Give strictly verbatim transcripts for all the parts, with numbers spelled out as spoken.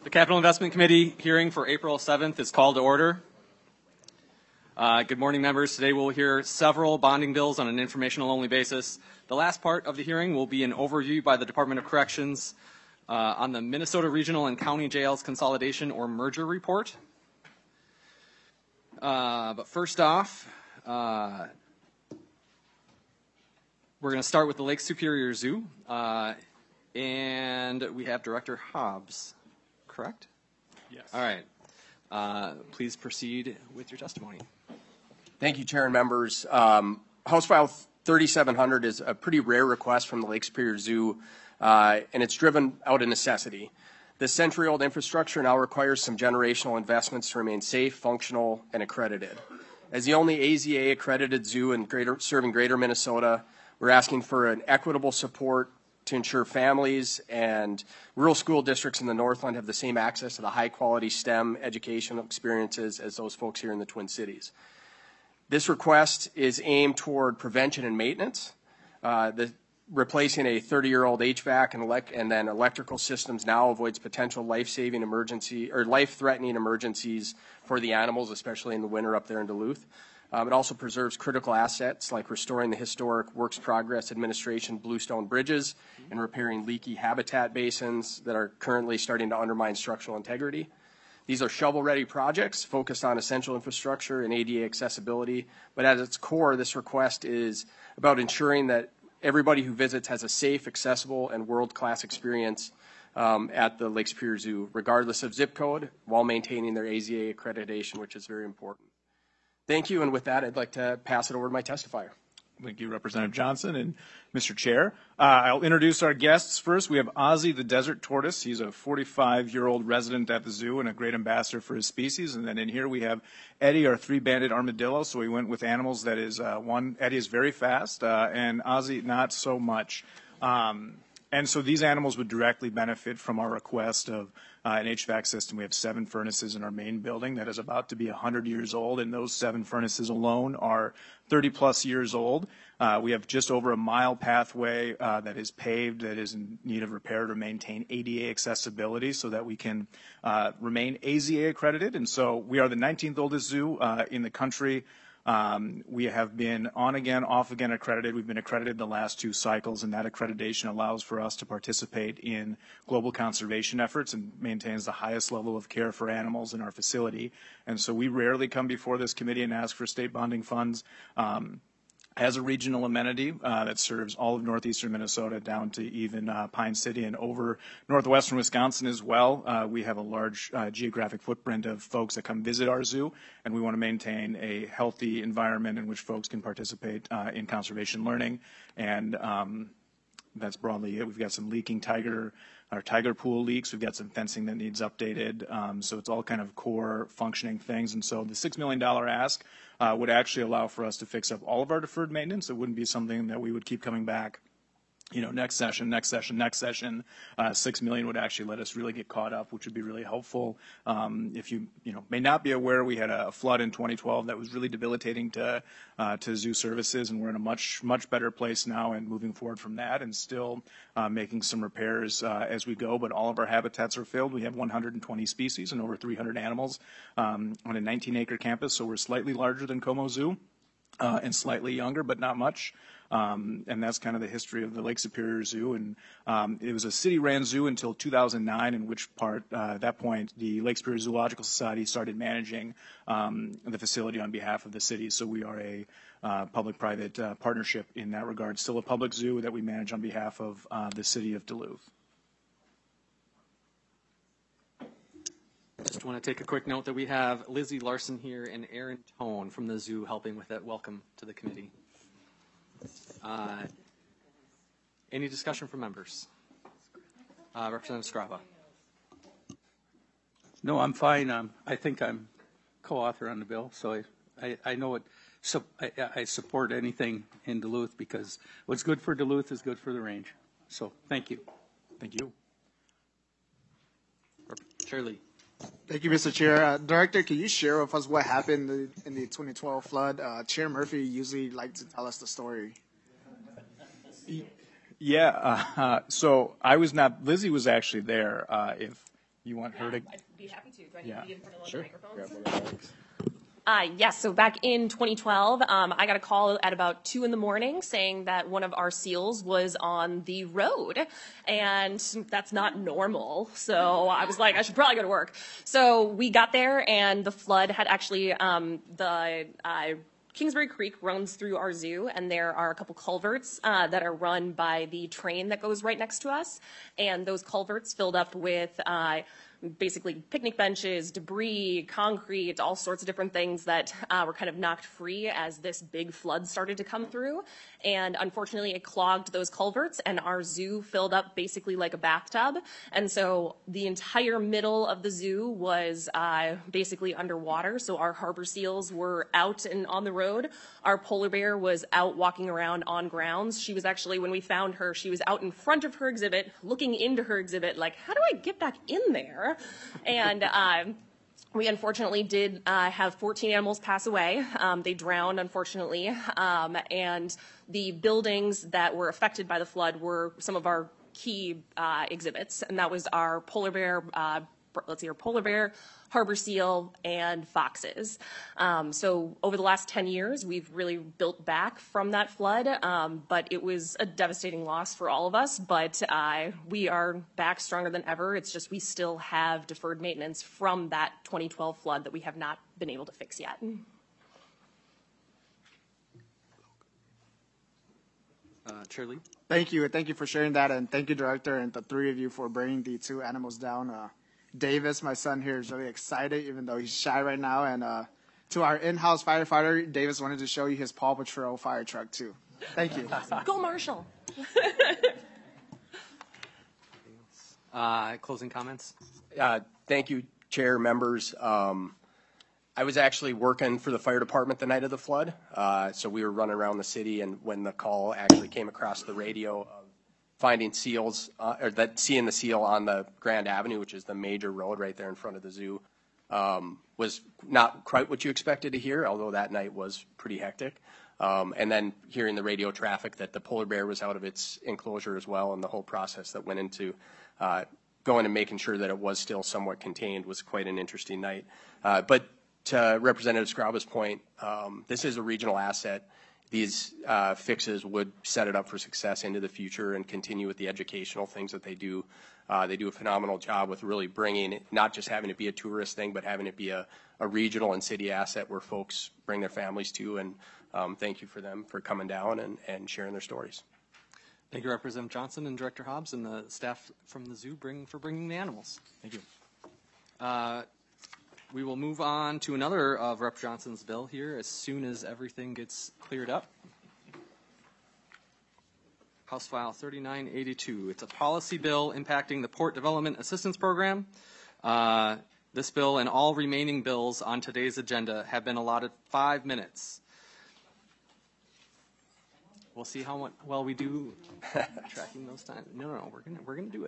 The Capital Investment Committee hearing for April seventh is called to order. Uh, good morning, members. Today we'll hear several bonding bills on an informational-only basis. The last part of the hearing will be an overview by the Department of Corrections uh, on the Minnesota Regional and County Jails Consolidation or Merger Report. Uh, but first off, uh, we're going to start with the Lake Superior Zoo, uh, and we have Director Hobbs. Correct? Yes. All right. Uh, please proceed with your testimony. Thank you, Chair and members. Um, House File thirty-seven hundred is a pretty rare request from the Lake Superior Zoo, uh, and it's driven out of necessity. This century-old infrastructure now requires some generational investments to remain safe, functional, and accredited. As the only A Z A-accredited zoo in greater, serving greater Minnesota, we're asking for an equitable support to ensure families and rural school districts in the Northland have the same access to the high-quality STEM educational experiences as those folks here in the Twin Cities. This request is aimed toward prevention and maintenance, uh, the, replacing a thirty-year-old H V A C and, elect, and then electrical systems now avoids potential life-saving emergency or life-threatening emergencies for the animals, especially in the winter up there in Duluth. Um, it also preserves critical assets like restoring the historic Works Progress Administration Bluestone bridges and repairing leaky habitat basins that are currently starting to undermine structural integrity. These are shovel-ready projects focused on essential infrastructure and A D A accessibility, but at its core, this request is about ensuring that everybody who visits has a safe, accessible, and world-class experience um, at the Lake Superior Zoo, regardless of zip code, while maintaining their A Z A accreditation, which is very important. Thank you, and with that, I'd like to pass it over to my testifier. Thank you, Representative Johnson and Mister Chair. Uh, I'll introduce our guests first. We have Ozzy the Desert Tortoise. He's a forty-five-year-old resident at the zoo and a great ambassador for his species. And then in here we have Eddie, our three-banded armadillo. So we went with animals that is, uh, one, Eddie is very fast, uh, and Ozzy not so much. Um, And so these animals would directly benefit from our request of uh, an H V A C system. We have seven furnaces in our main building that is about to be one hundred years old, and those seven furnaces alone are thirty plus years old. Uh, we have just over a mile pathway uh, that is paved, that is in need of repair to maintain A D A accessibility so that we can uh, remain A Z A accredited. And so we are the nineteenth oldest zoo uh, in the country. Um, we have been on again, off again accredited. We've been accredited the last two cycles, and that accreditation allows for us to participate in global conservation efforts and maintains the highest level of care for animals in our facility. And so we rarely come before this committee and ask for state bonding funds. Um, As a regional amenity uh, that serves all of northeastern Minnesota down to even uh, Pine City and over northwestern Wisconsin as well. Uh, we have a large uh, geographic footprint of folks that come visit our zoo, and we want to maintain a healthy environment in which folks can participate uh, in conservation learning. And um, that's broadly it. We've got some leaking tiger Our tiger pool leaks. We've got some fencing that needs updated. Um, so it's all kind of core functioning things. And so the six million dollars ask uh, would actually allow for us to fix up all of our deferred maintenance. It wouldn't be something that we would keep coming back, you know, next session, next session, next session. Uh, six million would actually let us really get caught up, which would be really helpful. Um, if you, you know, may not be aware, we had a flood in twenty twelve that was really debilitating to uh, to zoo services, and we're in a much much better place now and moving forward from that, and still uh, making some repairs uh, as we go. But all of our habitats are filled. We have one hundred twenty species and over three hundred animals um, on a nineteen acre campus, so we're slightly larger than Como Zoo uh, and slightly younger, but not much. Um, and that's kind of the history of the Lake Superior Zoo. And um, it was a city-ran zoo until two thousand nine, in which part, uh, at that point, the Lake Superior Zoological Society started managing um, the facility on behalf of the city. So we are a uh, public-private uh, partnership in that regard. Still a public zoo that we manage on behalf of uh, the city of Duluth. Just want to take a quick note that we have Lizzie Larson here and Aaron Tone from the zoo helping with that. Welcome to the committee. Uh, any discussion from members? Uh, Representative Scrava. No, I'm fine. Um, I think I'm co-author on the bill, so I, I, I know it. So I, I support anything in Duluth because what's good for Duluth is good for the range. So thank you. Thank you. Chair Lee. Thank you, Mister Chair. Uh, Director, can you share with us what happened in the, in the twenty twelve flood? Uh, Chair Murphy usually likes to tell us the story. Yeah, uh, uh, so I was not, Lizzie was actually there. Uh, if You want her to? I'd be happy to. Do I need Yeah. to be in front of like Sure. microphones? Grab one of those. Uh, yes, so back in twenty twelve, um, I got a call at about two in the morning saying that one of our seals was on the road, and that's not normal. So I was like, I should probably go to work. So we got there, and the flood had actually, um, the uh, Kingsbury Creek runs through our zoo, and there are a couple culverts uh, that are run by the train that goes right next to us, and those culverts filled up with uh, basically picnic benches, debris, concrete, all sorts of different things that uh, were kind of knocked free as this big flood started to come through. And unfortunately, it clogged those culverts, and our zoo filled up basically like a bathtub. And so the entire middle of the zoo was uh, basically underwater. So our harbor seals were out and on the road. Our polar bear was out walking around on grounds. She was actually, when we found her, she was out in front of her exhibit, looking into her exhibit, like, how do I get back in there? And um, we unfortunately did uh, have fourteen animals pass away. Um, they drowned, unfortunately. Um, and the buildings that were affected by the flood were some of our key uh, exhibits. And that was our polar bear, uh, let's see, our polar bear, harbor seal, and foxes. Um, so over the last ten years, we've really built back from that flood, um, but it was a devastating loss for all of us, but uh, we are back stronger than ever. It's just we still have deferred maintenance from that twenty twelve flood that we have not been able to fix yet. Uh, Chair Lee? Thank you. Thank you for sharing that. And thank you, Director, and the three of you for bringing the two animals down. Uh, Davis, my son here, is really excited, even though he's shy right now. And uh, to our in-house firefighter, Davis wanted to show you his Paw Patrol fire truck, too. Thank you. Go Marshall. Uh, closing comments? Uh, thank you, Chair, members. Um, I was actually working for the fire department the night of the flood, uh, so we were running around the city, and when the call actually came across the radio of finding seals, uh, or that seeing the seal on the Grand Avenue, which is the major road right there in front of the zoo, um, was not quite what you expected to hear, although that night was pretty hectic. Um, and then hearing the radio traffic that the polar bear was out of its enclosure as well, and the whole process that went into uh, going and making sure that it was still somewhat contained was quite an interesting night. Uh, but to Representative Scrava's point, um, this is a regional asset. These uh, fixes would set it up for success into the future and continue with the educational things that they do. Uh, they do a phenomenal job with really bringing it, not just having it be a tourist thing, but having it be a, a regional and city asset where folks bring their families to. And um, thank you for them for coming down and, and sharing their stories. Thank you, Representative Johnson and Director Hobbs and the staff from the zoo bring, for bringing the animals. Thank you. Uh, we will move on to another of Rep Johnson's bill here as soon as everything gets cleared up. House File thirty-nine eighty-two. It's a policy bill impacting the Port Development Assistance Program. Uh, this bill and all remaining bills on today's agenda have been allotted five minutes. We'll see how well we do tracking those times. No, no, no, we're gonna we're gonna do it.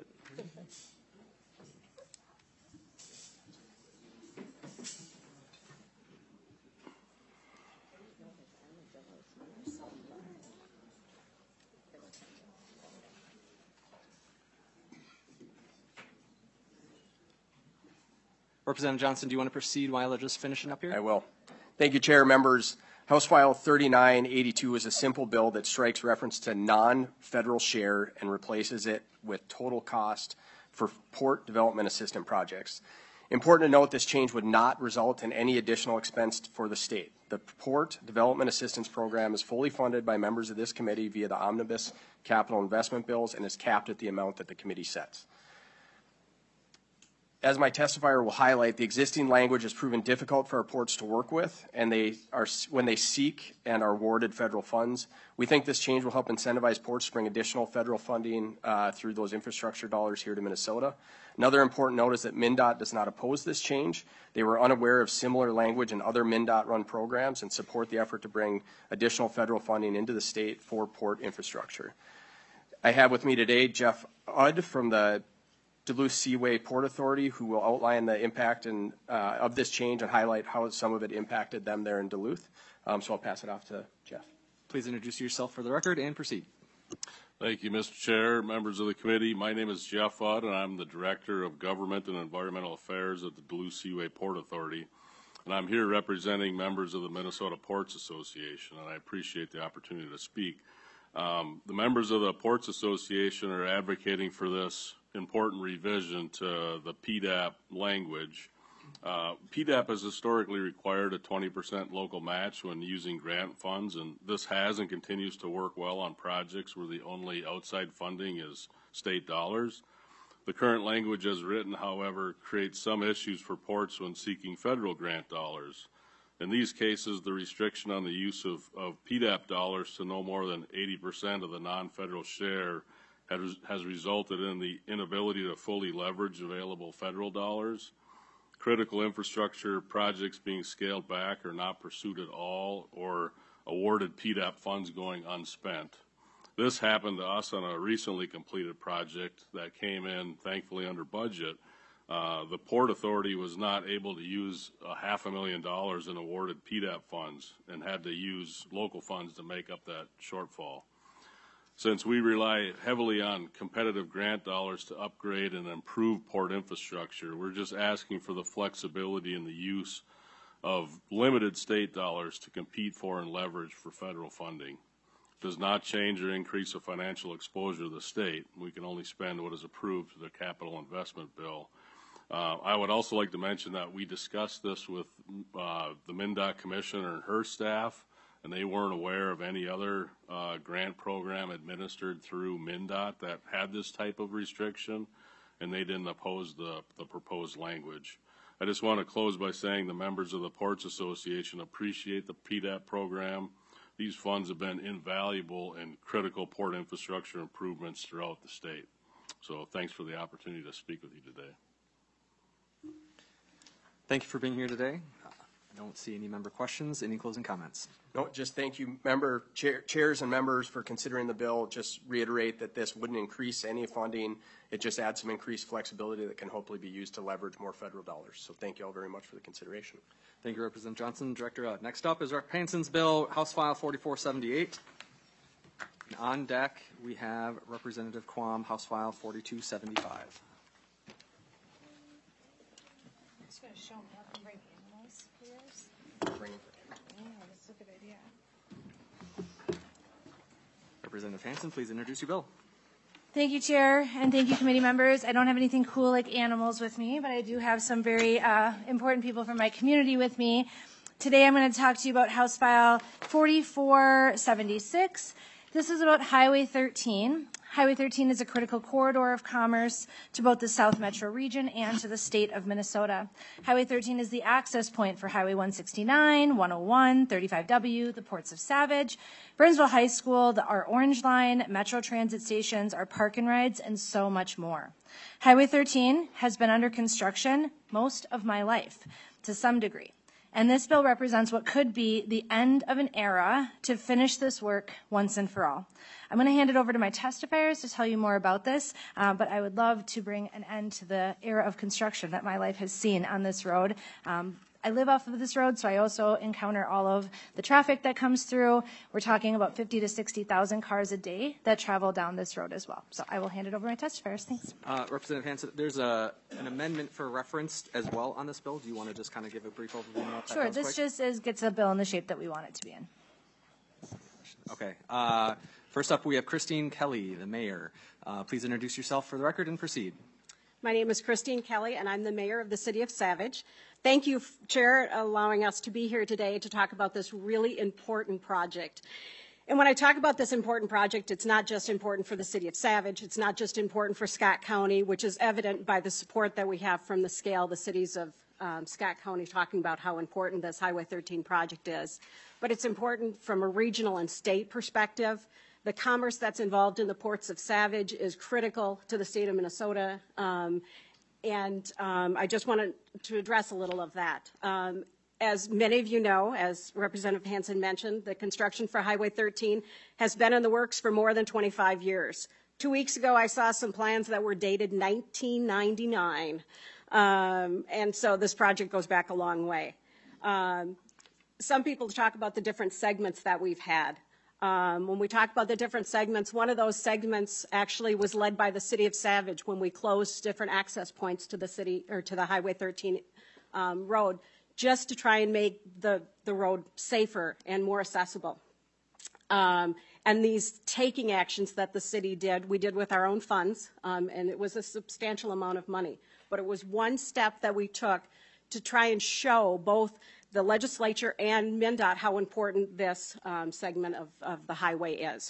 Representative Johnson, do you want to proceed while I'm just finishing up here? I will. Thank you, Chair, members. House File thirty-nine eighty-two is a simple bill that strikes reference to non-federal share and replaces it with total cost for port development assistance projects. Important to note, this change would not result in any additional expense for the state. The Port Development Assistance Program is fully funded by members of this committee via the omnibus capital investment bills and is capped at the amount that the committee sets. As my testifier will highlight, the existing language has proven difficult for our ports to work with, and they are when they seek and are awarded federal funds. We think this change will help incentivize ports to bring additional federal funding uh, through those infrastructure dollars here to Minnesota. Another important note is that MnDOT does not oppose this change. They were unaware of similar language in other MnDOT-run programs and support the effort to bring additional federal funding into the state for port infrastructure. I have with me today Jeff Udd from the Duluth Seaway Port Authority, who will outline the impact and, uh, of this change and highlight how some of it impacted them there in Duluth. Um, so I'll pass it off to Jeff. Please introduce yourself for the record and proceed. Thank you, Mister Chair, members of the committee. My name is Jeff Udd, and I'm the Director of Government and Environmental Affairs at the Duluth Seaway Port Authority. And I'm here representing members of the Minnesota Ports Association, and I appreciate the opportunity to speak. Um, the members of the Ports Association are advocating for this important revision to the P D A P language. Uh, P D A P has historically required a twenty percent local match when using grant funds, and this has and continues to work well on projects where the only outside funding is state dollars. The current language as written, however, creates some issues for ports when seeking federal grant dollars. In these cases, the restriction on the use of, of P D A P dollars to no more than eighty percent of the non-federal share has, has resulted in the inability to fully leverage available federal dollars. Critical infrastructure projects being scaled back or not pursued at all, or awarded P D A P funds going unspent. This happened to us on a recently completed project that came in, thankfully, under budget. Uh, the Port Authority was not able to use a half a million dollars in awarded P D A P funds and had to use local funds to make up that shortfall. Since we rely heavily on competitive grant dollars to upgrade and improve port infrastructure, we're just asking for the flexibility in the use of limited state dollars to compete for and leverage for federal funding. It does not change or increase the financial exposure of the state. We can only spend what is approved through the capital investment bill. Uh, I would also like to mention that we discussed this with uh, the MnDOT Commissioner and her staff, and they weren't aware of any other uh, grant program administered through MnDOT that had this type of restriction, and they didn't oppose the, the proposed language. I just want to close by saying the members of the Ports Association appreciate the P D A P program. These funds have been invaluable in critical port infrastructure improvements throughout the state. So thanks for the opportunity to speak with you today. Thank you for being here today. I don't see any member questions. Any closing comments? No, just thank you, member chair, chairs and members for considering the bill. Just reiterate that this wouldn't increase any funding. It just adds some increased flexibility that can hopefully be used to leverage more federal dollars. So thank you all very much for the consideration. Thank you, Representative Johnson. Director, uh, next up is Representative Hanson's bill, House File forty-four seventy-eight. And on deck, we have Representative Quam, House File forty-two seventy-five. I'm just going to show them how to bring animals for yours. Bring it. Yeah, that's a good idea. Representative Hanson, please introduce your bill. Thank you, Chair, and thank you, committee members. I don't have anything cool like animals with me, but I do have some very uh, important people from my community with me. Today I'm going to talk to you about House File forty-four seventy-six. This is about Highway thirteen. Highway thirteen is a critical corridor of commerce to both the South Metro region and to the state of Minnesota. Highway thirteen is the access point for Highway one sixty-nine, one oh one, thirty-five W, the ports of Savage, Burnsville High School, the, our Orange Line, Metro Transit stations, our park and rides, and so much more. Highway thirteen has been under construction most of my life, to some degree. And this bill represents what could be the end of an era to finish this work once and for all. I'm going to hand it over to my testifiers to tell you more about this, uh, but I would love to bring an end to the era of construction that my life has seen on this road. Um, I live off of this road, so I also encounter all of the traffic that comes through. We're talking about fifty to sixty thousand cars a day that travel down this road as well. So I will hand it over to my testifiers. Thanks. Uh, Representative Hanson, there's a, an amendment for reference as well on this bill. Do you want to just kind of give a brief overview of that? Sure. This quick? just is, gets a bill in the shape that we want it to be in. Okay. Uh, first up, we have Christine Kelly, the mayor. Uh, please introduce yourself for the record and proceed. My name is Christine Kelly, and I'm the mayor of the city of Savage. Thank you, Chair, allowing us to be here today to talk about this really important project. And when I talk about this important project, it's not just important for the city of Savage. It's not just important for Scott County, which is evident by the support that we have from the scale, the cities of um, Scott County talking about how important this Highway thirteen project is. But it's important from a regional and state perspective. The commerce that's involved in the ports of Savage is critical to the state of Minnesota. Um, and um, I just wanted to address a little of that. Um, as many of you know, as Representative Hanson mentioned, the construction for Highway thirteen has been in the works for more than twenty-five years. Two weeks ago, I saw some plans that were dated nineteen ninety-nine. Um, and so this project goes back a long way. Um, some people talk about the different segments that we've had. Um, when we talk about the different segments, one of those segments actually was led by the city of Savage when we closed different access points to the city or to the Highway thirteen um, road, just to try and make the, the road safer and more accessible. Um, and these taking actions that the city did, we did with our own funds, um, and it was a substantial amount of money. But it was one step that we took to try and show both the legislature and MnDOT how important this um, segment of, of the highway is.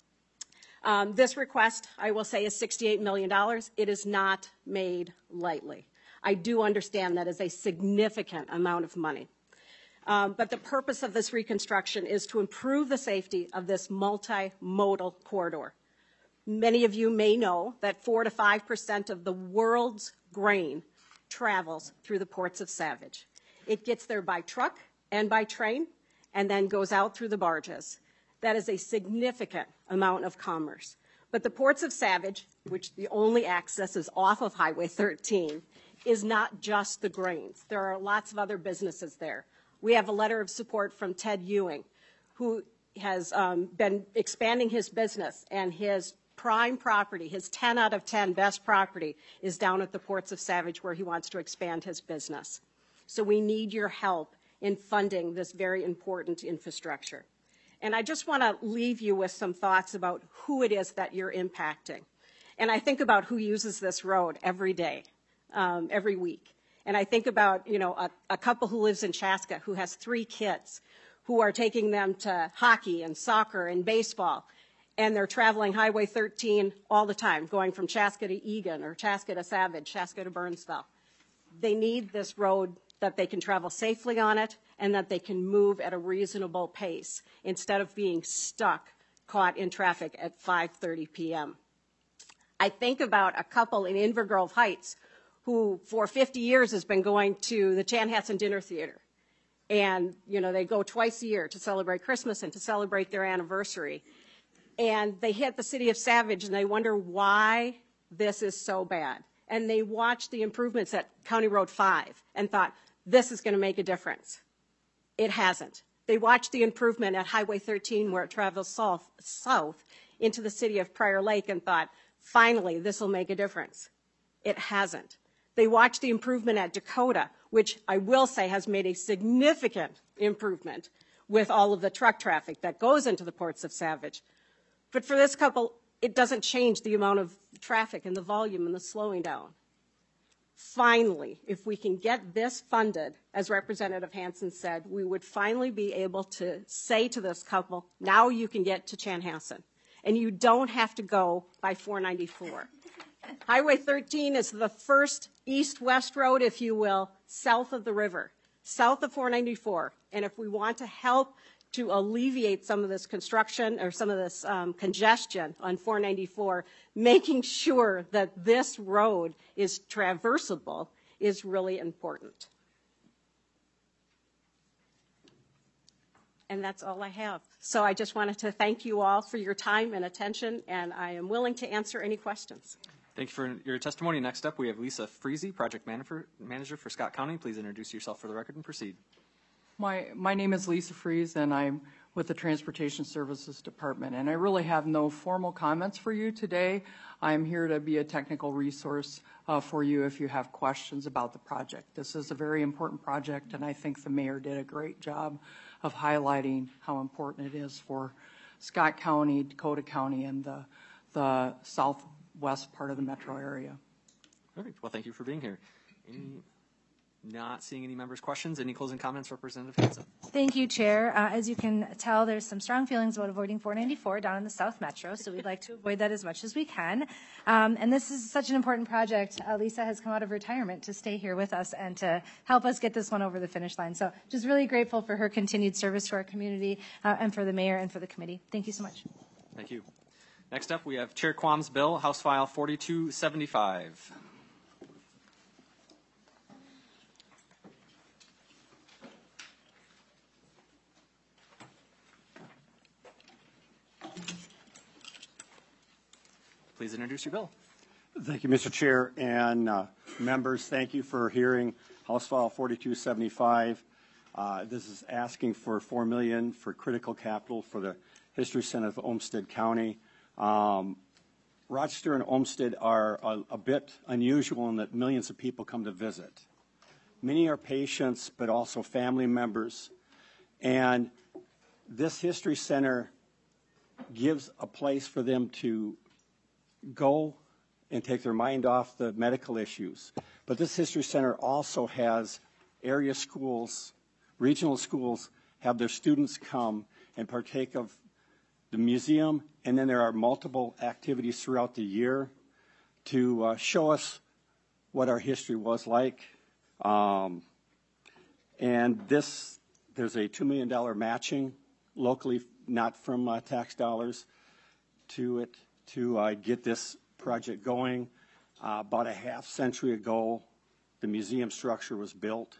Um, this request, I will say, is sixty-eight million dollars. It is not made lightly. I do understand that is a significant amount of money. Um, but the purpose of this reconstruction is to improve the safety of this multimodal corridor. Many of you may know that four to five percent of the world's grain travels through the ports of Savage. It gets there by truck and by train and then goes out through the barges. That is a significant amount of commerce. But the ports of Savage, which the only access is off of Highway thirteen, is not just the grains. There are lots of other businesses there. We have a letter of support from Ted Ewing, who has um, been expanding his business, and his prime property, his ten out of ten best property, is down at the ports of Savage where he wants to expand his business. So we need your help in funding this very important infrastructure. And I just want to leave you with some thoughts about who it is that you're impacting. And I think about who uses this road every day, um, every week. And I think about, you know, a, a couple who lives in Chaska who has three kids who are taking them to hockey and soccer and baseball. And they're traveling Highway thirteen all the time, going from Chaska to Egan or Chaska to Savage, Chaska to Burnsville. They need this road that they can travel safely on it and that they can move at a reasonable pace instead of being stuck, caught in traffic at five thirty p m I think about a couple in Invergrove Heights who for fifty years has been going to the Chanhassen Dinner Theater. And, you know, they go twice a year to celebrate Christmas and to celebrate their anniversary. And they hit the city of Savage and they wonder why this is so bad. And they watched the improvements at County Road five and thought, this is going to make a difference. It hasn't. They watched the improvement at Highway thirteen where it travels south, south into the city of Prior Lake and thought, finally, this will make a difference. It hasn't. They watched the improvement at Dakota, which I will say has made a significant improvement with all of the truck traffic that goes into the ports of Savage. But for this couple, it doesn't change the amount of traffic and the volume and the slowing down. Finally, if we can get this funded, as Representative Hansen said, we would finally be able to say to this couple, now you can get to Chanhassen, and you don't have to go by four ninety-four. Highway thirteen is the first east-west road, if you will, south of the river, south of four ninety-four. And if we want to help to alleviate some of this construction or some of this um, congestion on four ninety-four, making sure that this road is traversable is really important. And that's all I have. So I just wanted to thank you all for your time and attention, and I am willing to answer any questions. Thank you for your testimony. Next up, we have Lisa Freese, Project Manager, Manager for Scott County. Please introduce yourself for the record and proceed. My, my name is Lisa Freese, and I'm with the Transportation Services Department. And I really have no formal comments for you today. I'm here to be a technical resource uh, for you if you have questions about the project. This is a very important project, and I think the mayor did a great job of highlighting how important it is for Scott County, Dakota County, and the, the southwest part of the metro area. Perfect. Well, thank you for being here. Any Not seeing any members' questions. Any closing comments, Representative Hansen? Thank you, Chair. Uh, as you can tell, there's some strong feelings about avoiding four ninety-four down in the South Metro, so we'd like to avoid that as much as we can. Um, and this is such an important project. Uh, Lisa has come out of retirement to stay here with us and to help us get this one over the finish line. So just really grateful for her continued service to our community uh, and for the mayor and for the committee. Thank you so much. Thank you. Next up, we have Chair Quam's bill, House File forty-two seventy-five. Please introduce your bill. Thank you, Mister Chair, and uh, members. Thank you for hearing House File forty-two seventy-five. Uh, this is asking for four million dollars for critical capital for the History Center of Olmsted County. Um, Rochester and Olmsted are a, a bit unusual in that millions of people come to visit. Many are patients, but also family members. And this History Center gives a place for them to go and take their mind off the medical issues. But this History Center also has area schools, regional schools, have their students come and partake of the museum, and then there are multiple activities throughout the year to uh, show us what our history was like. Um, and this, there's a two million dollars matching locally, not from uh, tax dollars, to it to uh, get this project going. Uh, about a half century ago, the museum structure was built,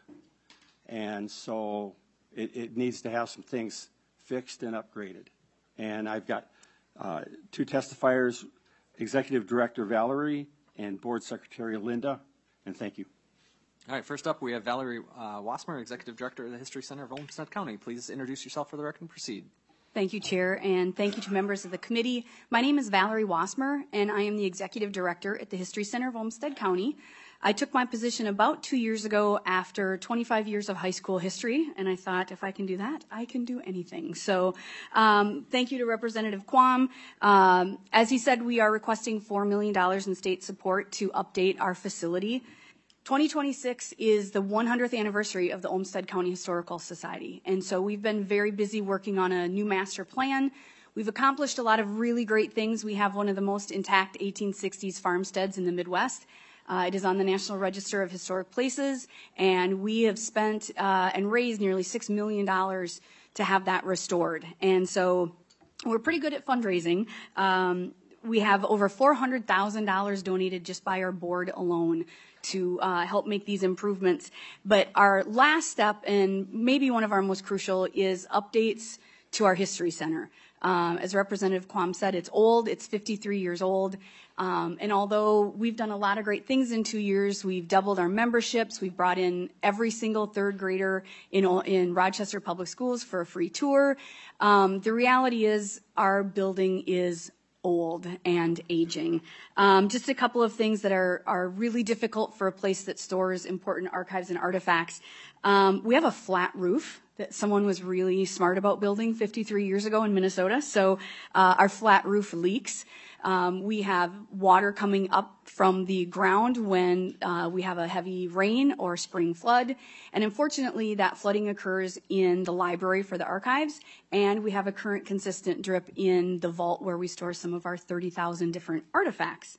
and so it, it needs to have some things fixed and upgraded. And I've got uh, two testifiers, Executive Director Valerie and Board Secretary Linda, and thank you. All right, first up we have Valerie uh, Wassmer, Executive Director of the History Center of Olmsted County. Please introduce yourself for the record and proceed. Thank you, Chair, and thank you to members of the committee. My name is Valerie Wassmer, and I am the Executive Director at the History Center of Olmsted County. I took my position about two years ago after twenty-five years of high school history, and I thought if I can do that, I can do anything. So um, thank you to Representative Quam. Um, as he said, we are requesting four million dollars in state support to update our facility. twenty twenty-six is the one hundredth anniversary of the Olmsted County Historical Society, and so we've been very busy working on a new master plan. We've accomplished a lot of really great things. We have one of the most intact eighteen sixties farmsteads in the Midwest. Uh, it is on the National Register of Historic Places, and we have spent uh, and raised nearly six million dollars to have that restored. And so we're pretty good at fundraising. Um, we have over four hundred thousand dollars donated just by our board alone to uh, help make these improvements. But our last step, and maybe one of our most crucial, is updates to our History Center. Um, as Representative Quam said, it's old, it's fifty-three years old, um, and although we've done a lot of great things in two years, we've doubled our memberships, we've brought in every single third grader in, in Rochester Public Schools for a free tour. Um, the reality is our building is old and aging. Um, just a couple of things that are, are really difficult for a place that stores important archives and artifacts. Um, we have a flat roof that someone was really smart about building fifty-three years ago in Minnesota. So uh, our flat roof leaks. Um, we have water coming up from the ground when uh, we have a heavy rain or spring flood. And unfortunately, that flooding occurs in the library for the archives. And we have a current consistent drip in the vault where we store some of our thirty thousand different artifacts.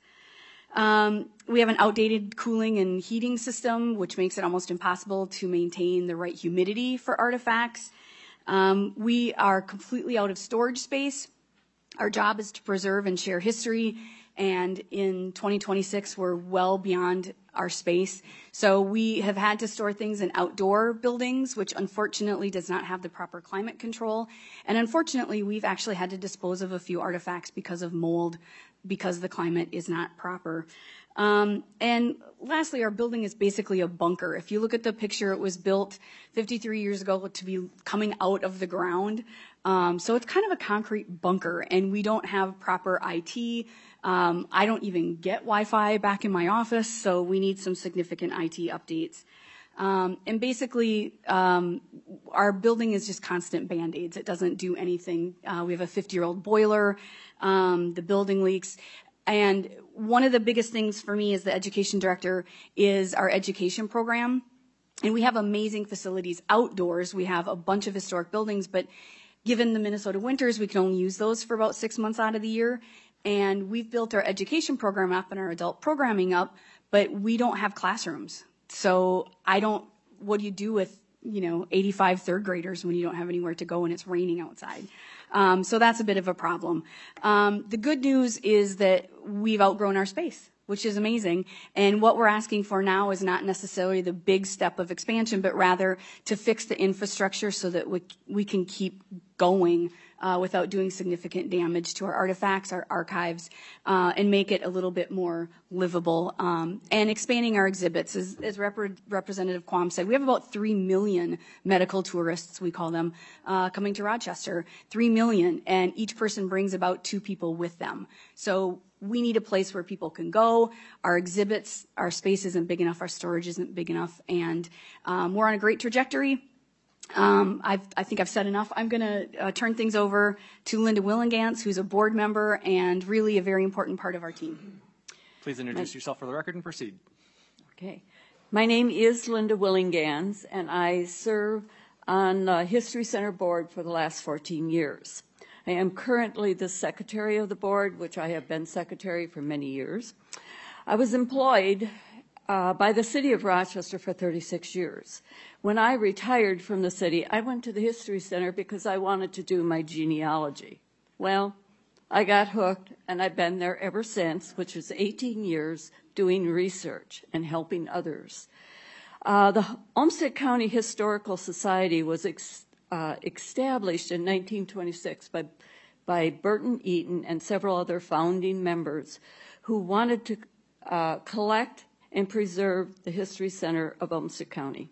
Um, we have an outdated cooling and heating system, which makes it almost impossible to maintain the right humidity for artifacts. Um, we are completely out of storage space. Our job is to preserve and share history, and in twenty twenty-six, we're well beyond our space. So we have had to store things in outdoor buildings, which unfortunately does not have the proper climate control. And unfortunately, we've actually had to dispose of a few artifacts because of mold, because the climate is not proper. Um, and lastly, our building is basically a bunker. If you look at the picture, it was built fifty-three years ago to be coming out of the ground. Um, so it's kind of a concrete bunker, and we don't have proper I T. Um, I don't even get Wi-Fi back in my office, so we need some significant I T updates. Um, and basically, um, our building is just constant Band-Aids. It doesn't do anything. Uh, we have a fifty-year-old boiler. Um, the building leaks. And one of the biggest things for me as the education director is our education program. And we have amazing facilities outdoors. We have a bunch of historic buildings, but given the Minnesota winters, we can only use those for about six months out of the year. And we've built our education program up and our adult programming up, but we don't have classrooms. So I don't, what do you do with, you know, eighty-five third graders when you don't have anywhere to go and it's raining outside? Um, so that's a bit of a problem. Um, the good news is that we've outgrown our space, which is amazing. And what we're asking for now is not necessarily the big step of expansion, but rather to fix the infrastructure so that we, we can keep going uh, without doing significant damage to our artifacts, our archives, uh, and make it a little bit more livable. Um, and expanding our exhibits, as, as Rep- Representative Quam said, we have about three million medical tourists, we call them, uh, coming to Rochester. three million, and each person brings about two people with them. So we need a place where people can go. Our exhibits, our space isn't big enough, our storage isn't big enough, and um, we're on a great trajectory. Um, I've, I think I've said enough. I'm going to uh, turn things over to Linda Willingans, who's a board member and really a very important part of our team. Please introduce yourself for the record and proceed. Okay. My name is Linda Willingans, and I serve on the History Center board for the last fourteen years. I am currently the secretary of the board, which I have been secretary for many years. I was employed uh, by the city of Rochester for thirty-six years. When I retired from the city, I went to the History Center because I wanted to do my genealogy. Well, I got hooked, and I've been there ever since, which is eighteen years, doing research and helping others. Uh, the Olmsted County Historical Society was ex- uh, established in nineteen twenty-six by, by Burton Eaton and several other founding members who wanted to uh, collect and preserve the History Center of Olmsted County.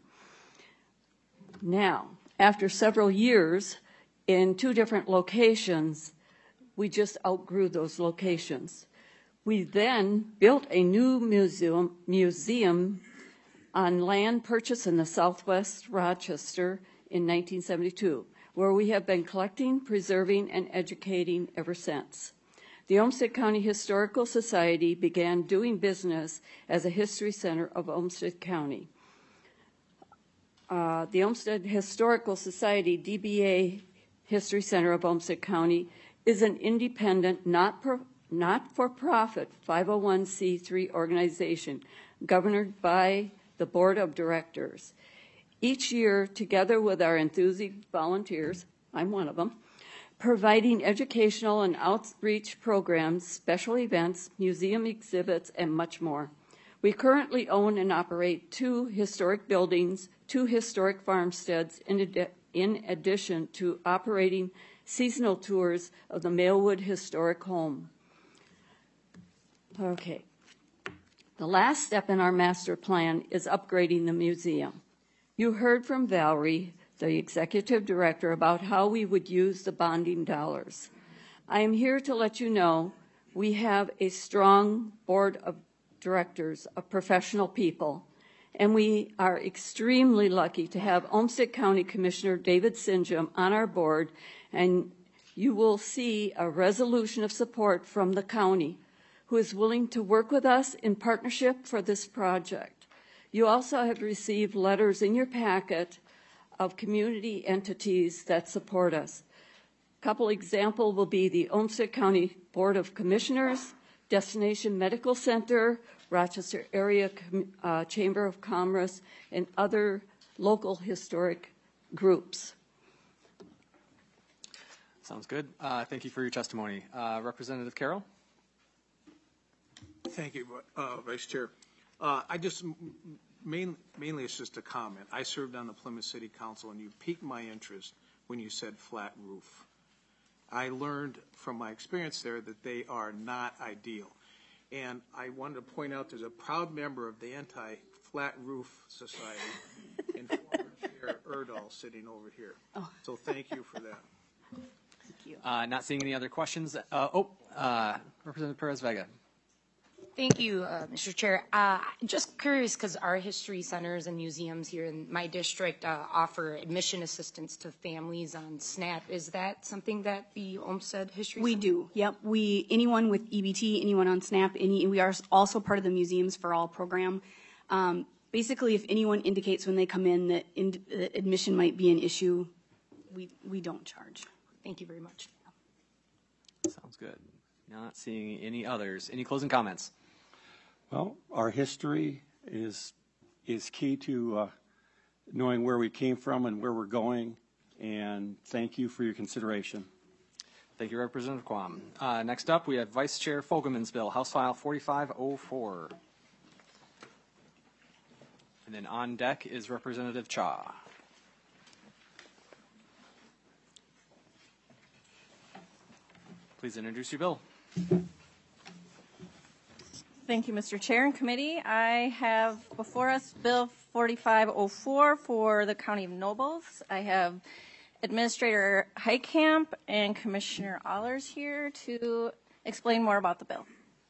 Now, after several years in two different locations, we just outgrew those locations. We then built a new museum, museum on land purchased in the southwest Rochester in nineteen seventy-two, where we have been collecting, preserving, and educating ever since. The Olmsted County Historical Society began doing business as a history center of Olmsted County. Uh, the Olmsted Historical Society, D B A History Center of Olmsted County, is an independent, not per, not-for-profit five oh one c three organization governed by the Board of Directors. Each year, together with our enthusiastic volunteers, I'm one of them, providing educational and outreach programs, special events, museum exhibits, and much more. We currently own and operate two historic buildings, two historic farmsteads, in, ad- in addition to operating seasonal tours of the Mailwood Historic Home. Okay. The last step in our master plan is upgrading the museum. You heard from Valerie, the executive director, about how we would use the bonding dollars. I am here to let you know we have a strong board of directors of professional people, and we are extremely lucky to have Olmsted County Commissioner David Sinjum on our board, and you will see a resolution of support from the county who is willing to work with us in partnership for this project. You also have received letters in your packet of community entities that support us. A couple examples will be the Olmsted County Board of Commissioners, Destination Medical Center, Rochester Area uh, Chamber of Commerce, and other local historic groups. Sounds good. Uh, thank you for your testimony. Uh, Representative Carroll? Thank you, uh, Vice Chair. Uh, I just, main, mainly it's just a comment. I served on the Plymouth City Council, and you piqued my interest when you said flat roof. I learned from my experience there that they are not ideal. And I wanted to point out there's a proud member of the Anti-Flat Roof Society and former Chair Erdahl sitting over here. Oh. So thank you for that. Thank you. Uh, not seeing any other questions. Uh, oh, uh, Representative Perez-Vega. Thank you, uh, Mister Chair. Uh, just curious, because our history centers and museums here in my district uh, offer admission assistance to families on SNAP. Is that something that the Olmsted History We Center? do. Yep. We anyone with E B T, anyone on SNAP, any. We are also part of the Museums for All program. Um, basically, if anyone indicates when they come in that in, uh, admission might be an issue, we we don't charge. Thank you very much. Sounds good. Not seeing any others. Any closing comments? Well, our history is is key to uh, knowing where we came from and where we're going, and thank you for your consideration. Thank you, Representative Quam. Uh, next up, we have Vice Chair Fogelman's bill, House File forty-five oh four. And then on deck is Representative Cha. Please introduce your bill. Thank you, Mister Chair and Committee. I have before us Bill forty-five oh four for the County of Nobles. I have Administrator Heitkamp and Commissioner Allers here to explain more about the bill.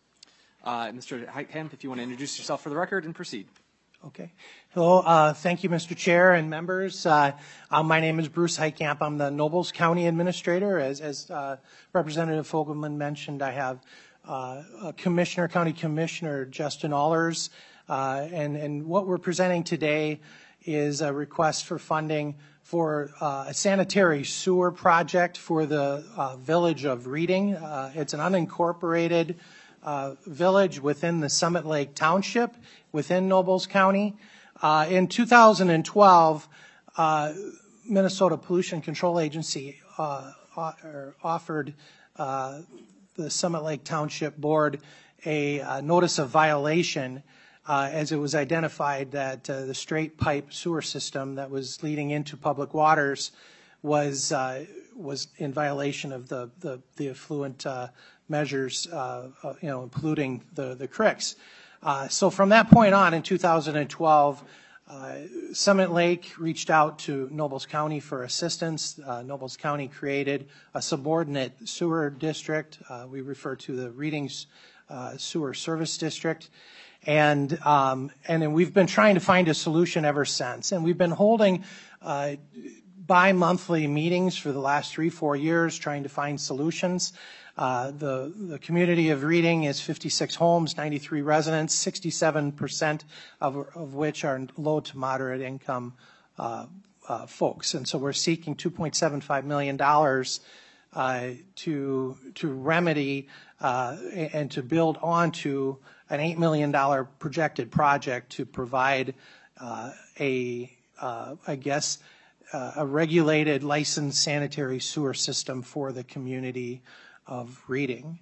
Uh, Mister Heitkamp, if you want to introduce yourself for the record and proceed. Okay. Hello. Uh, thank you, Mister Chair and members. Uh, uh, my name is Bruce Heitkamp. I'm the Nobles County Administrator. As, as uh, Representative Fogelman mentioned, I have uh, a Commissioner, County Commissioner Justin Allers, uh, and, and what we're presenting today is a request for funding for uh, a sanitary sewer project for the uh, village of Reading. Uh, it's an unincorporated Uh, village within the Summit Lake Township within Nobles County. Uh, in two thousand twelve, uh, Minnesota Pollution Control Agency uh, offered uh, the Summit Lake Township Board a uh, notice of violation uh, as it was identified that uh, the straight pipe sewer system that was leading into public waters was uh, was in violation of the the, the effluent uh, measures, uh, uh, you know, polluting the, the creeks. Uh, so from that point on in two thousand twelve, uh, Summit Lake reached out to Nobles County for assistance. Uh, Nobles County created a subordinate sewer district. Uh, we refer to the Reading's uh, Sewer Service District. And, um, and then we've been trying to find a solution ever since. And we've been holding uh, bi-monthly meetings for the last three, four years trying to find solutions. Uh, the, the community of Reading is fifty-six homes, ninety-three residents, sixty-seven percent of, of which are low to moderate income uh, uh, folks. And so we're seeking two point seven five million dollars uh, to, to remedy uh, and to build onto an eight million dollars projected project to provide uh, a, uh, I guess, uh, a regulated licensed sanitary sewer system for the community of Reading.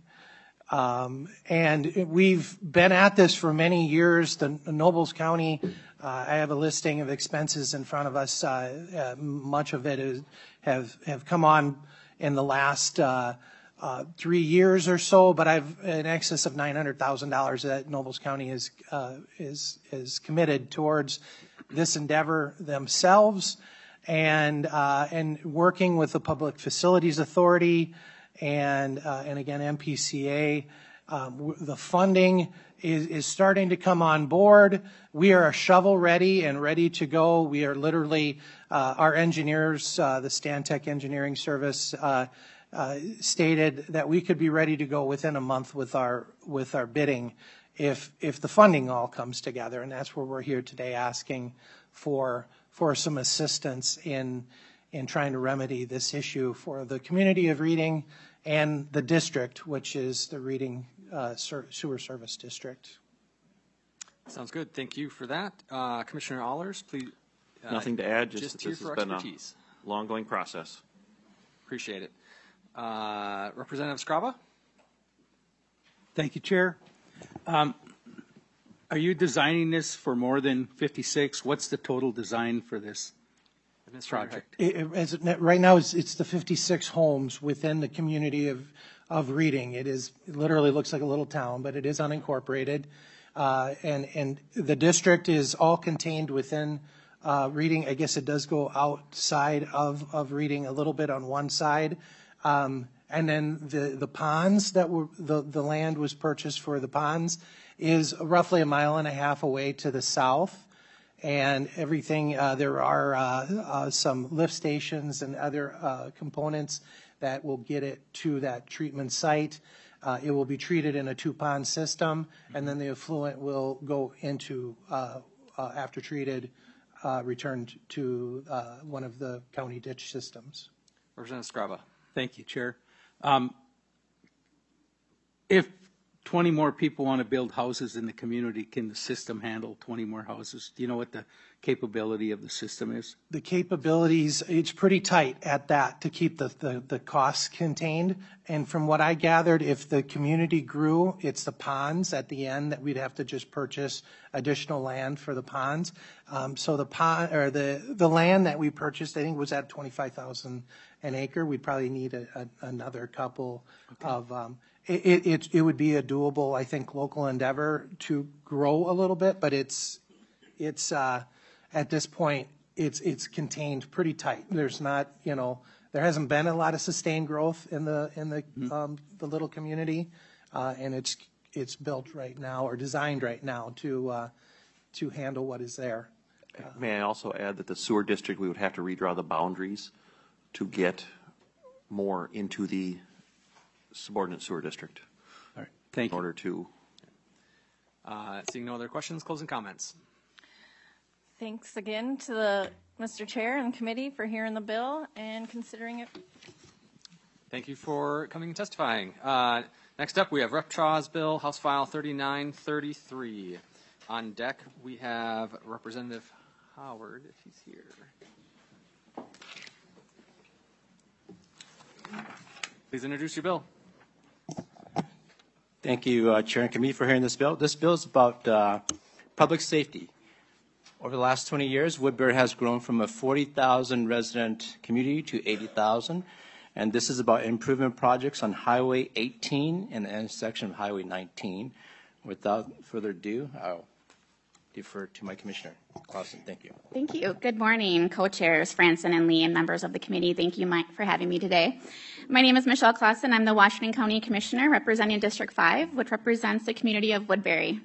Um, and we've been at this for many years. The, the Nobles County, uh, I have a listing of expenses in front of us. Uh, uh, much of it is, have, have come on in the last uh, uh, three years or so, but I've in excess of nine hundred thousand dollars that Nobles County is, uh, is, is committed towards this endeavor themselves, and, uh, and working with the Public Facilities Authority, and uh, and again M P C A. Um, the funding is, is starting to come on board. We are shovel ready and ready to go. We are literally, uh, our engineers, uh, the Stantec Engineering Service, uh, uh, stated that we could be ready to go within a month with our with our bidding if if the funding all comes together. And that's where we're here today asking for for some assistance in in trying to remedy this issue for the community of Reading and the district, which is the Reading uh, Sewer Service District. Sounds good. Thank you for that. Uh, Commissioner Allers, please. Uh, Nothing to add, just, just that here this for has been expertise. a long-going process. Appreciate it. Uh, Representative Scraba? Thank you, Chair. Um, are you designing this for more than fifty-six? What's the total design for this project? It, it, as it, right now, it's, it's the fifty-six homes within the community of, of Reading. It is, it literally looks like a little town, but it is unincorporated. Uh, and, and the district is all contained within uh, Reading. I guess it does go outside of, of Reading a little bit on one side. Um, and then the, the ponds that were, the, the land was purchased for the ponds is roughly a mile and a half away to the south. And everything, uh, there are uh, uh, some lift stations and other uh, components that will get it to that treatment site. Uh, it will be treated in a two-pond system, and then the effluent will go into, uh, uh, after treated, uh, returned to uh, one of the county ditch systems. Representative Scraba. Thank you, Chair. Um, if twenty more people want to build houses in the community. Can the system handle twenty more houses? Do you know what the capability of the system is? The capabilities, it's pretty tight at that to keep the, the, the costs contained. And from what I gathered, if the community grew, it's the ponds at the end that we'd have to just purchase additional land for the ponds. Um, so the pond, or the, the land that we purchased, I think was at twenty-five thousand an acre. We'd probably need a, a, another couple okay. of, um, it, it, it would be a doable, I think, local endeavor to grow a little bit, but it's, it's, uh, at this point, it's it's contained pretty tight. There's not, you know, there hasn't been a lot of sustained growth in the in the mm-hmm. um, the little community, uh, and it's it's built right now or designed right now to uh, to handle what is there. Uh, May I also add that the sewer district, we would have to redraw the boundaries to get more into the subordinate sewer district. All right, thank you. In order to. Uh, seeing no other questions, closing comments. Thanks again to the Mister Chair and committee for hearing the bill and considering it. Thank you for coming and testifying. Uh, next up, we have Representative Chaw's bill, House File thirty-nine thirty-three. On deck, we have Representative Howard, if he's here. Please introduce your bill. Thank you, uh, Chair and Committee, for hearing this bill. This bill is about uh, public safety. Over the last twenty years, Woodbury has grown from a forty thousand resident community to eighty thousand, and this is about improvement projects on Highway eighteen and the intersection of Highway nineteen. Without further ado, I'll defer to my Commissioner. Clausen, thank you. Thank you. Good morning, co-chairs Franson and Lee and members of the committee. Thank you, Mike, for having me today. My name is Michelle Clausen. I'm the Washington County Commissioner representing District five, which represents the community of Woodbury.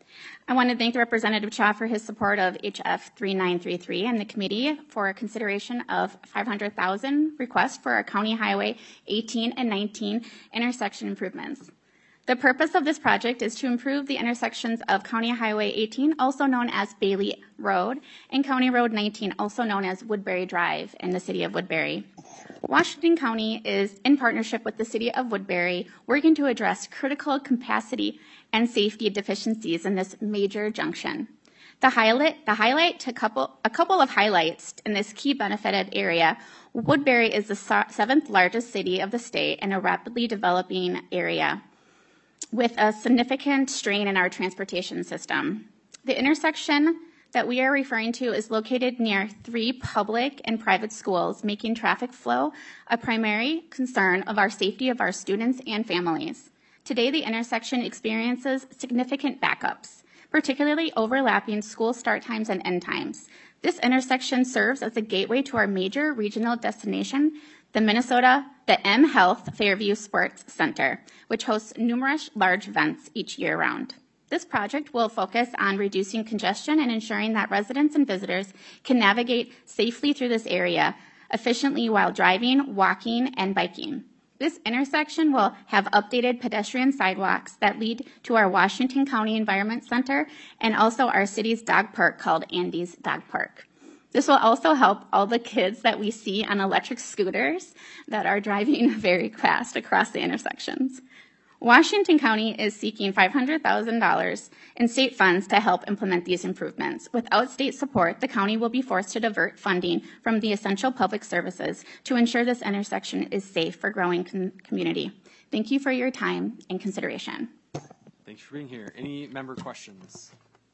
I want to thank the Representative Chaw for his support of H F thirty-nine thirty-three and the committee for a consideration of five hundred thousand dollars request for our County Highway eighteen and nineteen intersection improvements. The purpose of this project is to improve the intersections of County Highway eighteen, also known as Bailey Road, and County Road nineteen, also known as Woodbury Drive in the city of Woodbury. Washington County is in partnership with the city of Woodbury working to address critical capacity and safety deficiencies in this major junction. The highlight, the highlight to couple, a couple of highlights in this key benefited area. Woodbury is the seventh largest city of the state and a rapidly developing area with a significant strain in our transportation system. The intersection that we are referring to is located near three public and private schools, making traffic flow a primary concern of our safety of our students and families. Today, the intersection experiences significant backups, particularly overlapping school start times and end times. This intersection serves as a gateway to our major regional destination, the Minnesota, the M Health Fairview Sports Center, which hosts numerous large events each year round. This project will focus on reducing congestion and ensuring that residents and visitors can navigate safely through this area efficiently while driving, walking, and biking. This intersection will have updated pedestrian sidewalks that lead to our Washington County Environment Center and also our city's dog park called Andy's Dog Park. This will also help all the kids that we see on electric scooters that are driving very fast across the intersections. Washington County is seeking five hundred thousand dollars in state funds to help implement these improvements. Without state support, the county will be forced to divert funding from the essential public services to ensure this intersection is safe for growing com- community. Thank you for your time and consideration. Thanks for being here. Any member questions?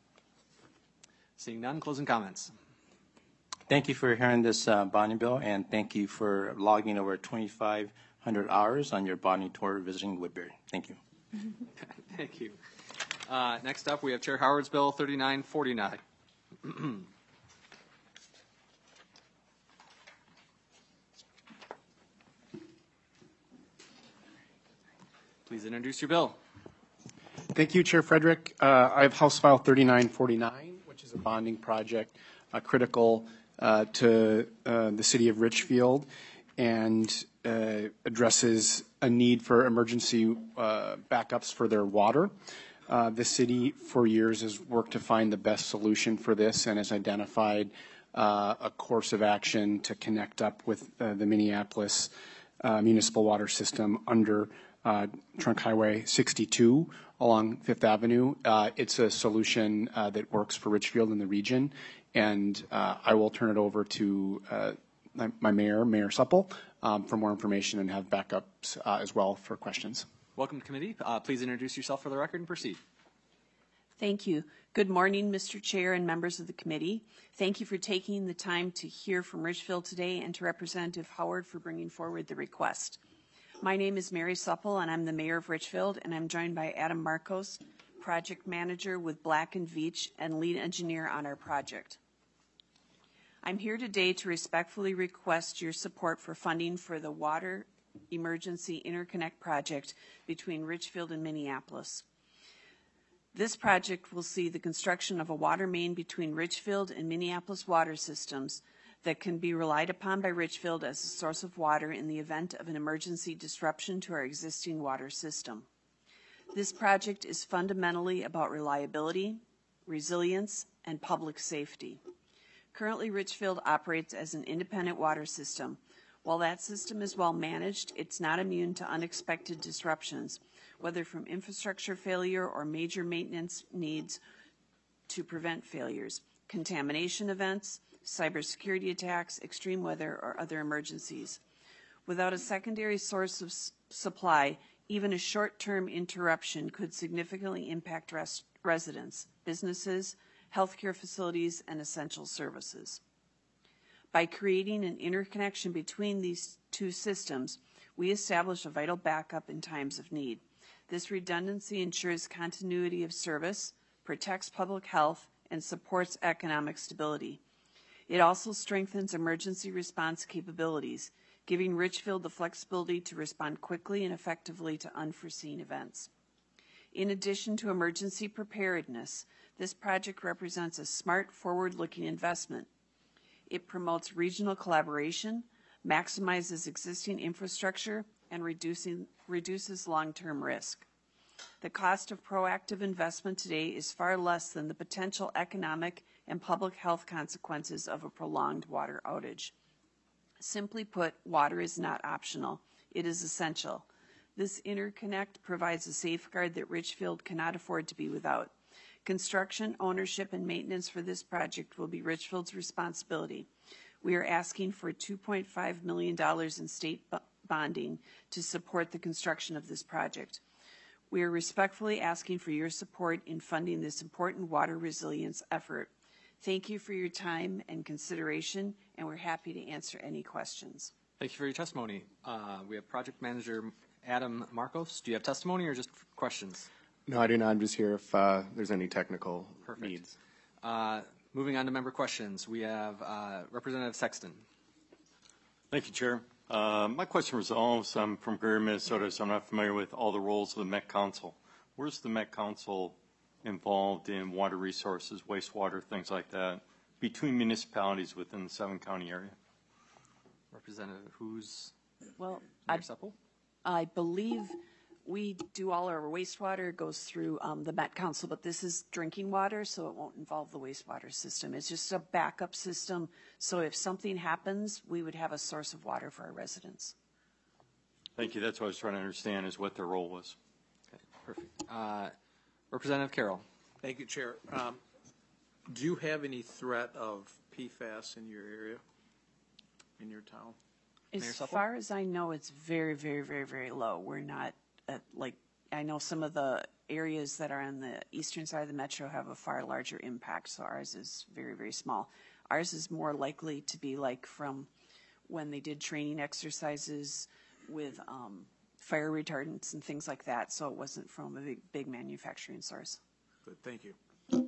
Seeing none, closing comments. Thank you for hearing this uh, bonding bill, and thank you for logging over twenty-five hundred hours on your bonding tour visiting Woodbury. Thank you. Thank you. Uh, next up, we have Chair Howard's bill thirty-nine forty-nine. Please introduce your bill. Thank you, Chair Frederick. Uh, I have House File thirty-nine forty-nine, which is a bonding project uh, critical uh, to uh, the city of Richfield and uh, addresses a need for emergency uh, backups for their water. Uh, the city for years has worked to find the best solution for this and has identified uh, a course of action to connect up with uh, the Minneapolis uh, municipal water system under uh, Trunk Highway sixty-two along Fifth Avenue. Uh, it's a solution uh, that works for Richfield and the region, and uh, I will turn it over to uh, my, my mayor, Mayor Supple, um, for more information and have backups uh, as well for questions. Welcome to committee. Uh, please introduce yourself for the record and proceed. Thank you. Good morning, Mister Chair and members of the committee. Thank you for taking the time to hear from Richfield today and to Representative Howard for bringing forward the request. My name is Mary Supple, and I'm the mayor of Richfield, and I'm joined by Adam Marcos, project manager with Black and Veatch and lead engineer on our project. I'm here today to respectfully request your support for funding for the Water Emergency Interconnect project between Richfield and Minneapolis. This project will see the construction of a water main between Richfield and Minneapolis water systems that can be relied upon by Richfield as a source of water in the event of an emergency disruption to our existing water system. This project is fundamentally about reliability, resilience, and public safety. Currently, Richfield operates as an independent water system. While that system is well managed, it's not immune to unexpected disruptions, whether from infrastructure failure or major maintenance needs to prevent failures, contamination events, cybersecurity attacks, extreme weather, or other emergencies. Without a secondary source of s- supply, even a short-term interruption could significantly impact res- residents, businesses, healthcare facilities, and essential services. By creating an interconnection between these two systems, we establish a vital backup in times of need. This redundancy ensures continuity of service, protects public health, and supports economic stability. It also strengthens emergency response capabilities, giving Richfield the flexibility to respond quickly and effectively to unforeseen events. In addition to emergency preparedness, this project represents a smart, forward-looking investment. It promotes regional collaboration, maximizes existing infrastructure, and reducing, reduces long-term risk. The cost of proactive investment today is far less than the potential economic and public health consequences of a prolonged water outage. Simply put, water is not optional. It is essential. This interconnect provides a safeguard that Richfield cannot afford to be without. Construction, ownership, and maintenance for this project will be Richfield's responsibility. We are asking for two point five million dollars in state bonding to support the construction of this project. We are respectfully asking for your support in funding this important water resilience effort. Thank you for your time and consideration, and we're happy to answer any questions. Thank you for your testimony. Uh, we have project manager Adam Marcos. Do you have testimony or just questions? No, I do not. I'm just here if uh, there's any technical Perfect. needs. Uh, moving on to member questions, we have uh, Representative Sexton. Thank you, Chair. Uh, my question resolves. I'm from Greer, Minnesota, so I'm not familiar with all the roles of the Met Council. Where's the Met Council involved in water resources, wastewater, things like that, between municipalities within the seven-county area? Representative, who's Well, Mayor I, Supple? I believe we do all our wastewater. It goes through um, the Met Council, but this is drinking water, so it won't involve the wastewater system. It's just a backup system, so if something happens, we would have a source of water for our residents. Thank you. That's what I was trying to understand, is what their role was. Okay, perfect. Uh, Representative Carroll. Thank you, Chair. Um, do you have any threat of P FAS in your area, in your town? As far as I know, it's very, very, very, very low. We're not at, like, I know some of the areas that are on the eastern side of the metro have a far larger impact, so ours is very, very small. Ours is more likely to be like from when they did training exercises with um, fire retardants and things like that, so it wasn't from a big, big manufacturing source. Good, thank you.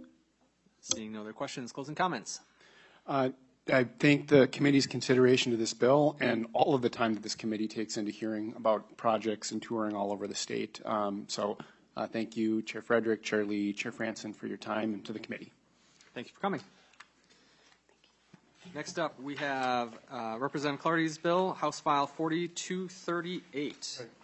Seeing no other questions, closing comments. Uh, I thank the committee's consideration to this bill and all of the time that this committee takes into hearing about projects and touring all over the state. Um, so uh, thank you, Chair Frederick, Chair Lee, Chair Franson, for your time, and to the committee. Thank you for coming. Next up, we have uh, Representative Clardy's bill, House File forty-two thirty-eight. Right.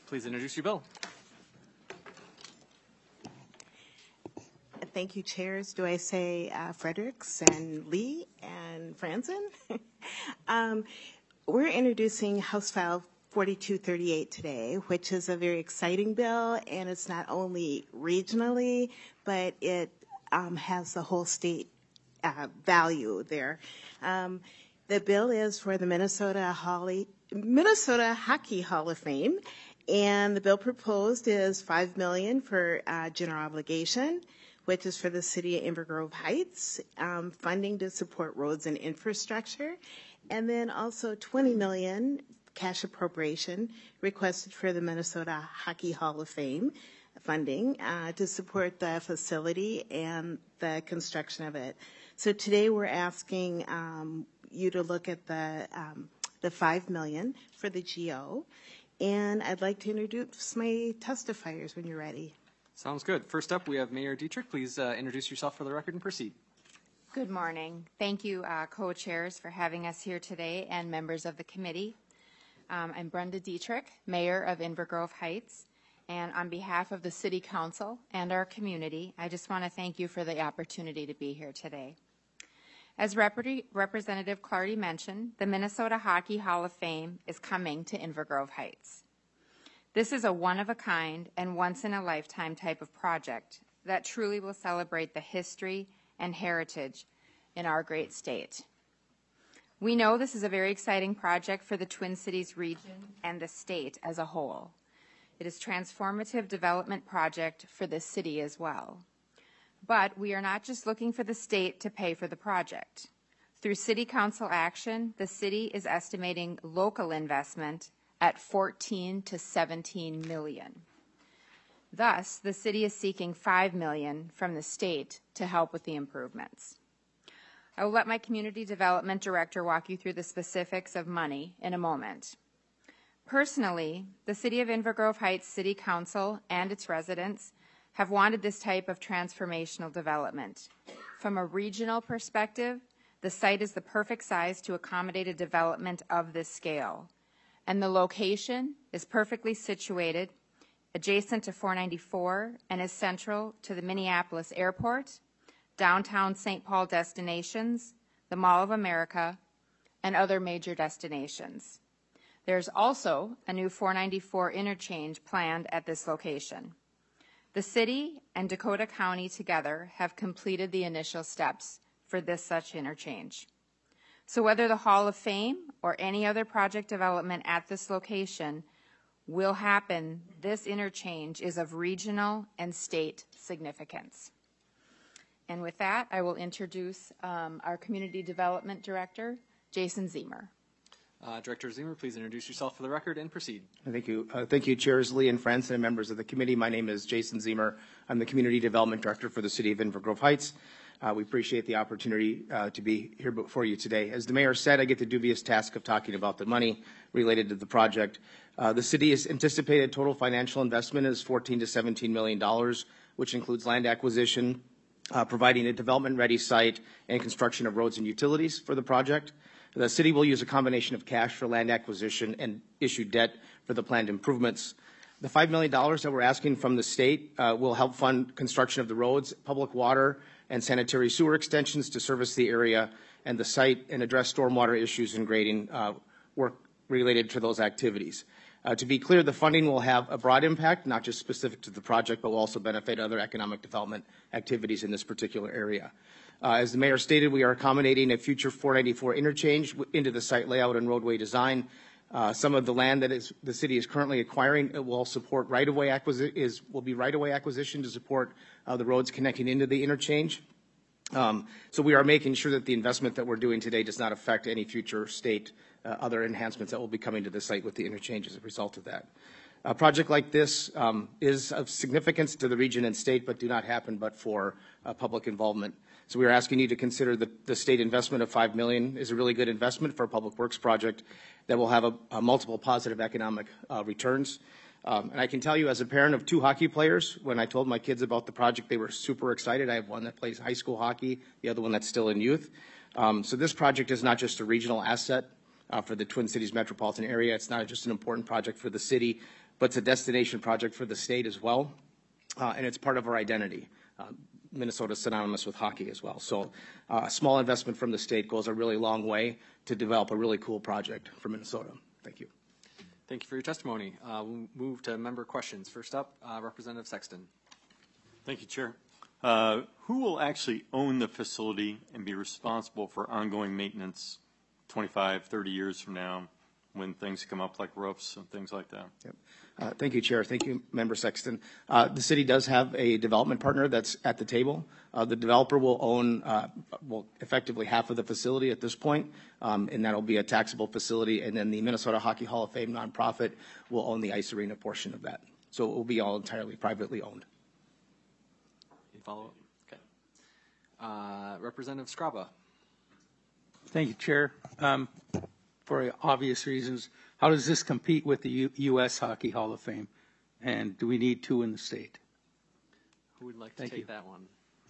please introduce your bill. Thank you, chairs. Do I say uh, Fredericks and Lee and Franzen? um, we're introducing House File forty-two thirty-eight today, which is a very exciting bill, and it's not only regionally, but it um, has the whole state uh, value there. Um, the bill is for the Minnesota, Holly, Minnesota Hockey Hall of Fame, and the bill proposed is five million dollars for uh, general obligation, which is for the city of Inver Grove Heights, um, funding to support roads and infrastructure, and then also twenty million dollars cash appropriation requested for the Minnesota Hockey Hall of Fame funding uh, to support the facility and the construction of it. So today we're asking um, you to look at the um, the five million dollars for the G O, and I'd like to introduce my testifiers when you're ready. Sounds good. First up, we have Mayor Dietrich. Please uh, introduce yourself for the record and proceed. Good morning. Thank you, uh, co-chairs, for having us here today and members of the committee. Um, I'm Brenda Dietrich, Mayor of Inver Grove Heights, and on behalf of the City Council and our community, I just want to thank you for the opportunity to be here today. As Rep- Representative Clardy mentioned, the Minnesota Hockey Hall of Fame is coming to Inver Grove Heights. This is a one-of-a-kind and once-in-a-lifetime type of project that truly will celebrate the history and heritage in our great state. We know this is a very exciting project for the Twin Cities region and the state as a whole. It is a transformative development project for the city as well. But we are not just looking for the state to pay for the project. Through City Council action, the city is estimating local investment at fourteen to seventeen million. Thus, the city is seeking five million from the state to help with the improvements. I will let my community development director walk you through the specifics of money in a moment. Personally, the City of Inver Grove Heights City Council and its residents have wanted this type of transformational development. From a regional perspective, the site is the perfect size to accommodate a development of this scale. And the location is perfectly situated adjacent to four ninety-four and is central to the Minneapolis Airport, downtown Saint Paul destinations, the Mall of America, and other major destinations. There's also a new four ninety-four interchange planned at this location. The city and Dakota County together have completed the initial steps for this such interchange. So whether the Hall of Fame or any other project development at this location will happen, this interchange is of regional and state significance. And with that, I will introduce um, our Community Development Director, Jason Ziemer. Uh, Director Ziemer, please introduce yourself for the record and proceed. Thank you. Uh, thank you, Chairs Lee and Franzen and members of the committee. My name is Jason Ziemer. I'm the Community Development Director for the City of Inver Grove Heights. Uh, we appreciate the opportunity uh, to be here before you today. As the mayor said, I get the dubious task of talking about the money related to the project. Uh, the city's anticipated total financial investment is fourteen to seventeen million dollars, which includes land acquisition, uh, providing a development-ready site, and construction of roads and utilities for the project. The city will use a combination of cash for land acquisition and issue debt for the planned improvements. The five million dollars that we're asking from the state uh, will help fund construction of the roads, public water, and sanitary sewer extensions to service the area and the site and address stormwater issues and grading uh, work related to those activities. Uh, to be clear, the funding will have a broad impact, not just specific to the project, but will also benefit other economic development activities in this particular area. Uh, as the mayor stated, we are accommodating a future four ninety-four interchange into the site layout and roadway design. Uh, some of the land that is, the city is currently acquiring it will support right-of-way acquisition, is will be right-of-way acquisition to support uh, the roads connecting into the interchange. Um, so we are making sure that the investment that we're doing today does not affect any future state uh, other enhancements that will be coming to the site with the interchange as a result of that. A project like this um, is of significance to the region and state, but do not happen but for uh, public involvement. So we are asking you to consider the, the state investment of five million dollars is a really good investment for a public works project that will have a, a multiple positive economic uh, returns. Um, and I can tell you, as a parent of two hockey players, when I told my kids about the project, they were super excited. I have one that plays high school hockey, the other one that's still in youth. Um, so this project is not just a regional asset uh, for the Twin Cities metropolitan area. It's not just an important project for the city, but it's a destination project for the state as well, uh, and it's part of our identity. Uh, Minnesota's synonymous with hockey as well. So uh, a small investment from the state goes a really long way to develop a really cool project for Minnesota. Thank you. Thank you for your testimony. Uh, we'll move to member questions. First up, uh, Representative Sexton. Thank you, Chair. Uh, who will actually own the facility and be responsible for ongoing maintenance twenty-five, thirty years from now when things come up like roofs and things like that? Yep. Uh, thank you, Chair. Thank you, Member Sexton. Uh, the city does have a development partner that's at the table. Uh, the developer will own, uh, well, effectively half of the facility at this point, um, and that'll be a taxable facility. And then the Minnesota Hockey Hall of Fame nonprofit will own the ice arena portion of that. So it will be all entirely privately owned. Any follow-up? Okay. Uh, Representative Scraba. Thank you, Chair. Um, for obvious reasons, how does this compete with the U- U.S. Hockey Hall of Fame? And do we need two in the state? Who would like to Thank take you. that one?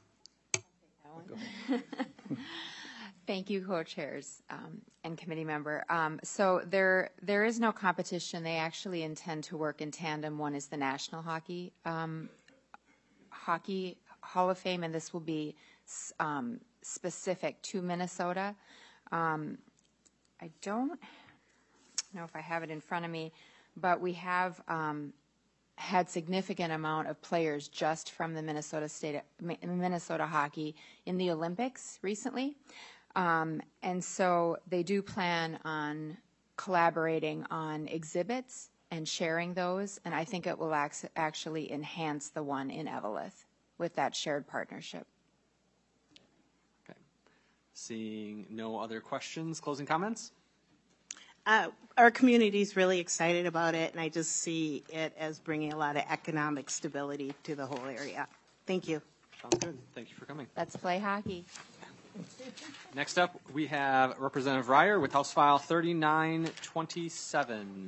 Thank you, co-chairs um, and committee member. Um, so there, there is no competition. They actually intend to work in tandem. One is the National Hockey um, Hockey Hall of Fame, and this will be um, specific to Minnesota. Um, I don't know if I have it in front of me, but we have um, had significant amount of players just from the Minnesota State, Minnesota hockey in the Olympics recently. Um, and so they do plan on collaborating on exhibits and sharing those, and I think it will ac- actually enhance the one in Eveleth with that shared partnership. Okay. Seeing no other questions, closing comments? Uh, our community is really excited about it, and I just see it as bringing a lot of economic stability to the whole area. Thank you. Sounds good. Thank you for coming. Let's play hockey. Next up, we have Representative Ryer with House File thirty-nine twenty-seven.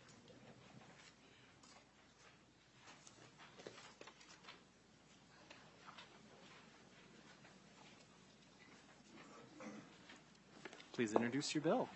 Please introduce your bill.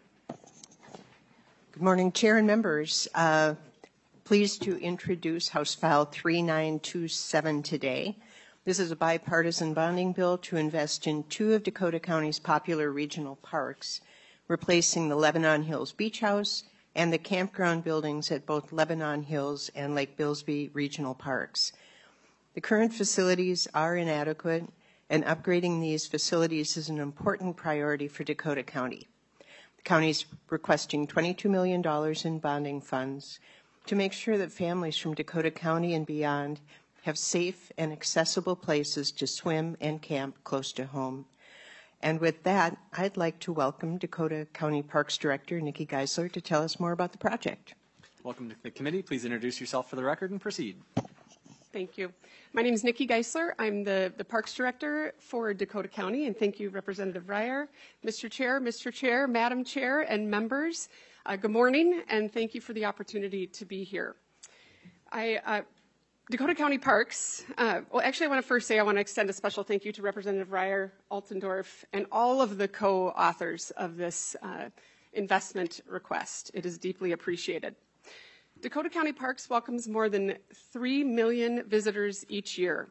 Good morning, Chair and members. Uh, pleased to introduce House File thirty-nine twenty-seven today. This is a bipartisan bonding bill to invest in two of Dakota County's popular regional parks, replacing the Lebanon Hills Beach House and the campground buildings at both Lebanon Hills and Lake Billsby Regional Parks. The current facilities are inadequate, and upgrading these facilities is an important priority for Dakota County. The county is requesting twenty-two million dollars in bonding funds to make sure that families from Dakota County and beyond have safe and accessible places to swim and camp close to home. And with that, I'd like to welcome Dakota County Parks Director Nikki Geisler to tell us more about the project. Welcome to the committee. Please introduce yourself for the record and proceed. Thank you. My name is Nikki Geisler. I'm the, the Parks Director for Dakota County, and thank you, Representative Ryer, Mister Chair, Mister Chair, Madam Chair, and members. Uh, good morning, and thank you for the opportunity to be here. I, uh, Dakota County Parks, uh, well, actually, I want to first say I want to extend a special thank you to Representative Ryer, Altendorf, and all of the co-authors of this uh, investment request. It is deeply appreciated. Dakota County Parks welcomes more than three million visitors each year,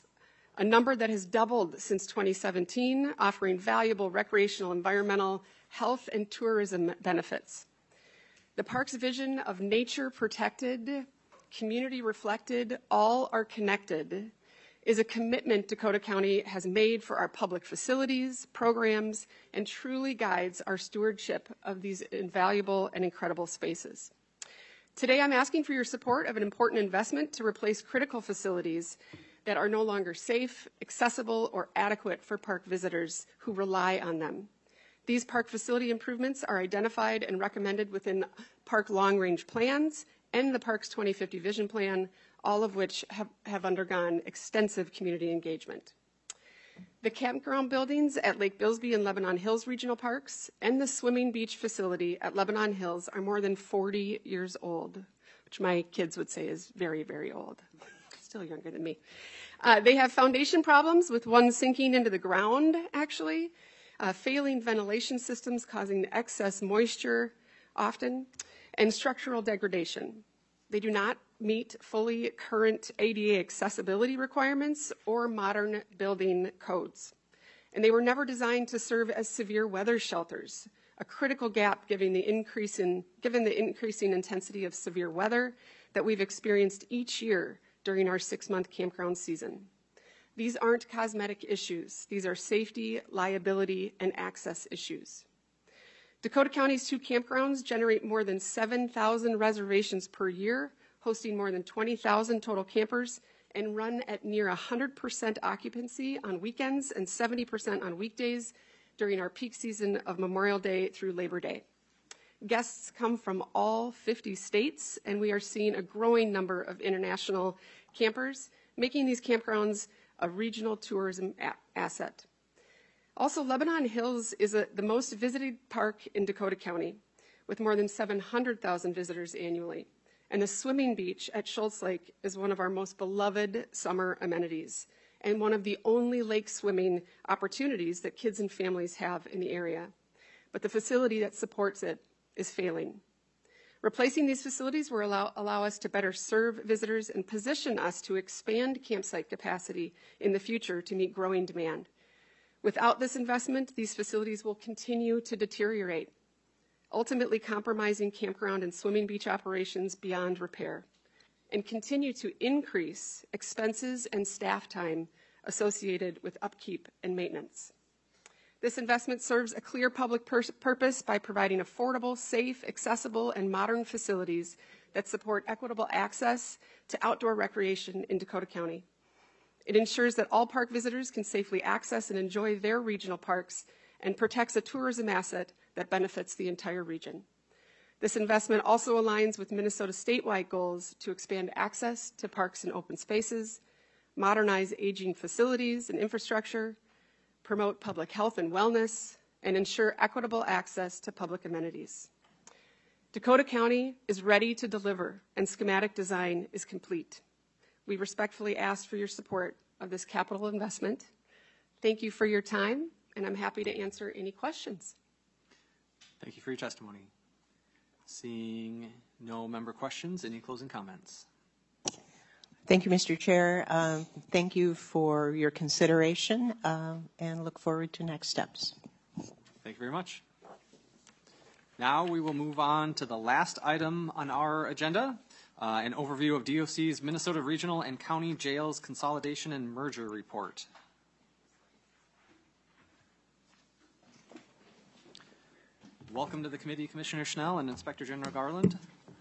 a number that has doubled since twenty seventeen, offering valuable recreational, environmental, health, and tourism benefits. The park's vision of nature protected, community reflected, all are connected, is a commitment Dakota County has made for our public facilities, programs, and truly guides our stewardship of these invaluable and incredible spaces. Today, I'm asking for your support of an important investment to replace critical facilities that are no longer safe, accessible, or adequate for park visitors who rely on them. These park facility improvements are identified and recommended within park long-range plans and the Parks twenty fifty Vision Plan, all of which have, have undergone extensive community engagement. The campground buildings at Lake Billsby and Lebanon Hills Regional Parks and the swimming beach facility at Lebanon Hills are more than forty years old, which my kids would say is very, very old. Still younger than me. Uh, they have foundation problems, with one sinking into the ground, actually, uh, failing ventilation systems causing excess moisture often, and structural degradation. They do not meet fully current A D A accessibility requirements or modern building codes. And they were never designed to serve as severe weather shelters, a critical gap given the, increase in, given the increasing intensity of severe weather that we've experienced each year during our six-month campground season. These aren't cosmetic issues. These are safety, liability, and access issues. Dakota County's two campgrounds generate more than seven thousand reservations per year, hosting more than twenty thousand total campers, and run at near one hundred percent occupancy on weekends and seventy percent on weekdays during our peak season of Memorial Day through Labor Day. Guests come from all fifty states, and we are seeing a growing number of international campers, making these campgrounds a regional tourism a- asset. Also, Lebanon Hills is a, the most visited park in Dakota County, with more than seven hundred thousand visitors annually. And the swimming beach at Schultz Lake is one of our most beloved summer amenities, and one of the only lake swimming opportunities that kids and families have in the area. But the facility that supports it is failing. Replacing these facilities will allow, allow us to better serve visitors and position us to expand campsite capacity in the future to meet growing demand. Without this investment, these facilities will continue to deteriorate, ultimately compromising campground and swimming beach operations beyond repair, and continue to increase expenses and staff time associated with upkeep and maintenance. This investment serves a clear public pur- purpose by providing affordable, safe, accessible, and modern facilities that support equitable access to outdoor recreation in Dakota County. It ensures that all park visitors can safely access and enjoy their regional parks and protects a tourism asset that benefits the entire region. This investment also aligns with Minnesota statewide goals to expand access to parks and open spaces, modernize aging facilities and infrastructure, promote public health and wellness, and ensure equitable access to public amenities. Dakota County is ready to deliver, and schematic design is complete. We respectfully ask for your support of this capital investment. Thank you for your time, and I'm happy to answer any questions. Thank you for your testimony. Seeing no member questions, any closing comments? Thank you, Mister Chair. Uh, thank you for your consideration, uh, and look forward to next steps. Thank you very much. Now we will move on to the last item on our agenda, uh, an overview of D O C's Minnesota Regional and County Jails Consolidation and Merger Report. Welcome to the committee, Commissioner Schnell and Inspector General Garland.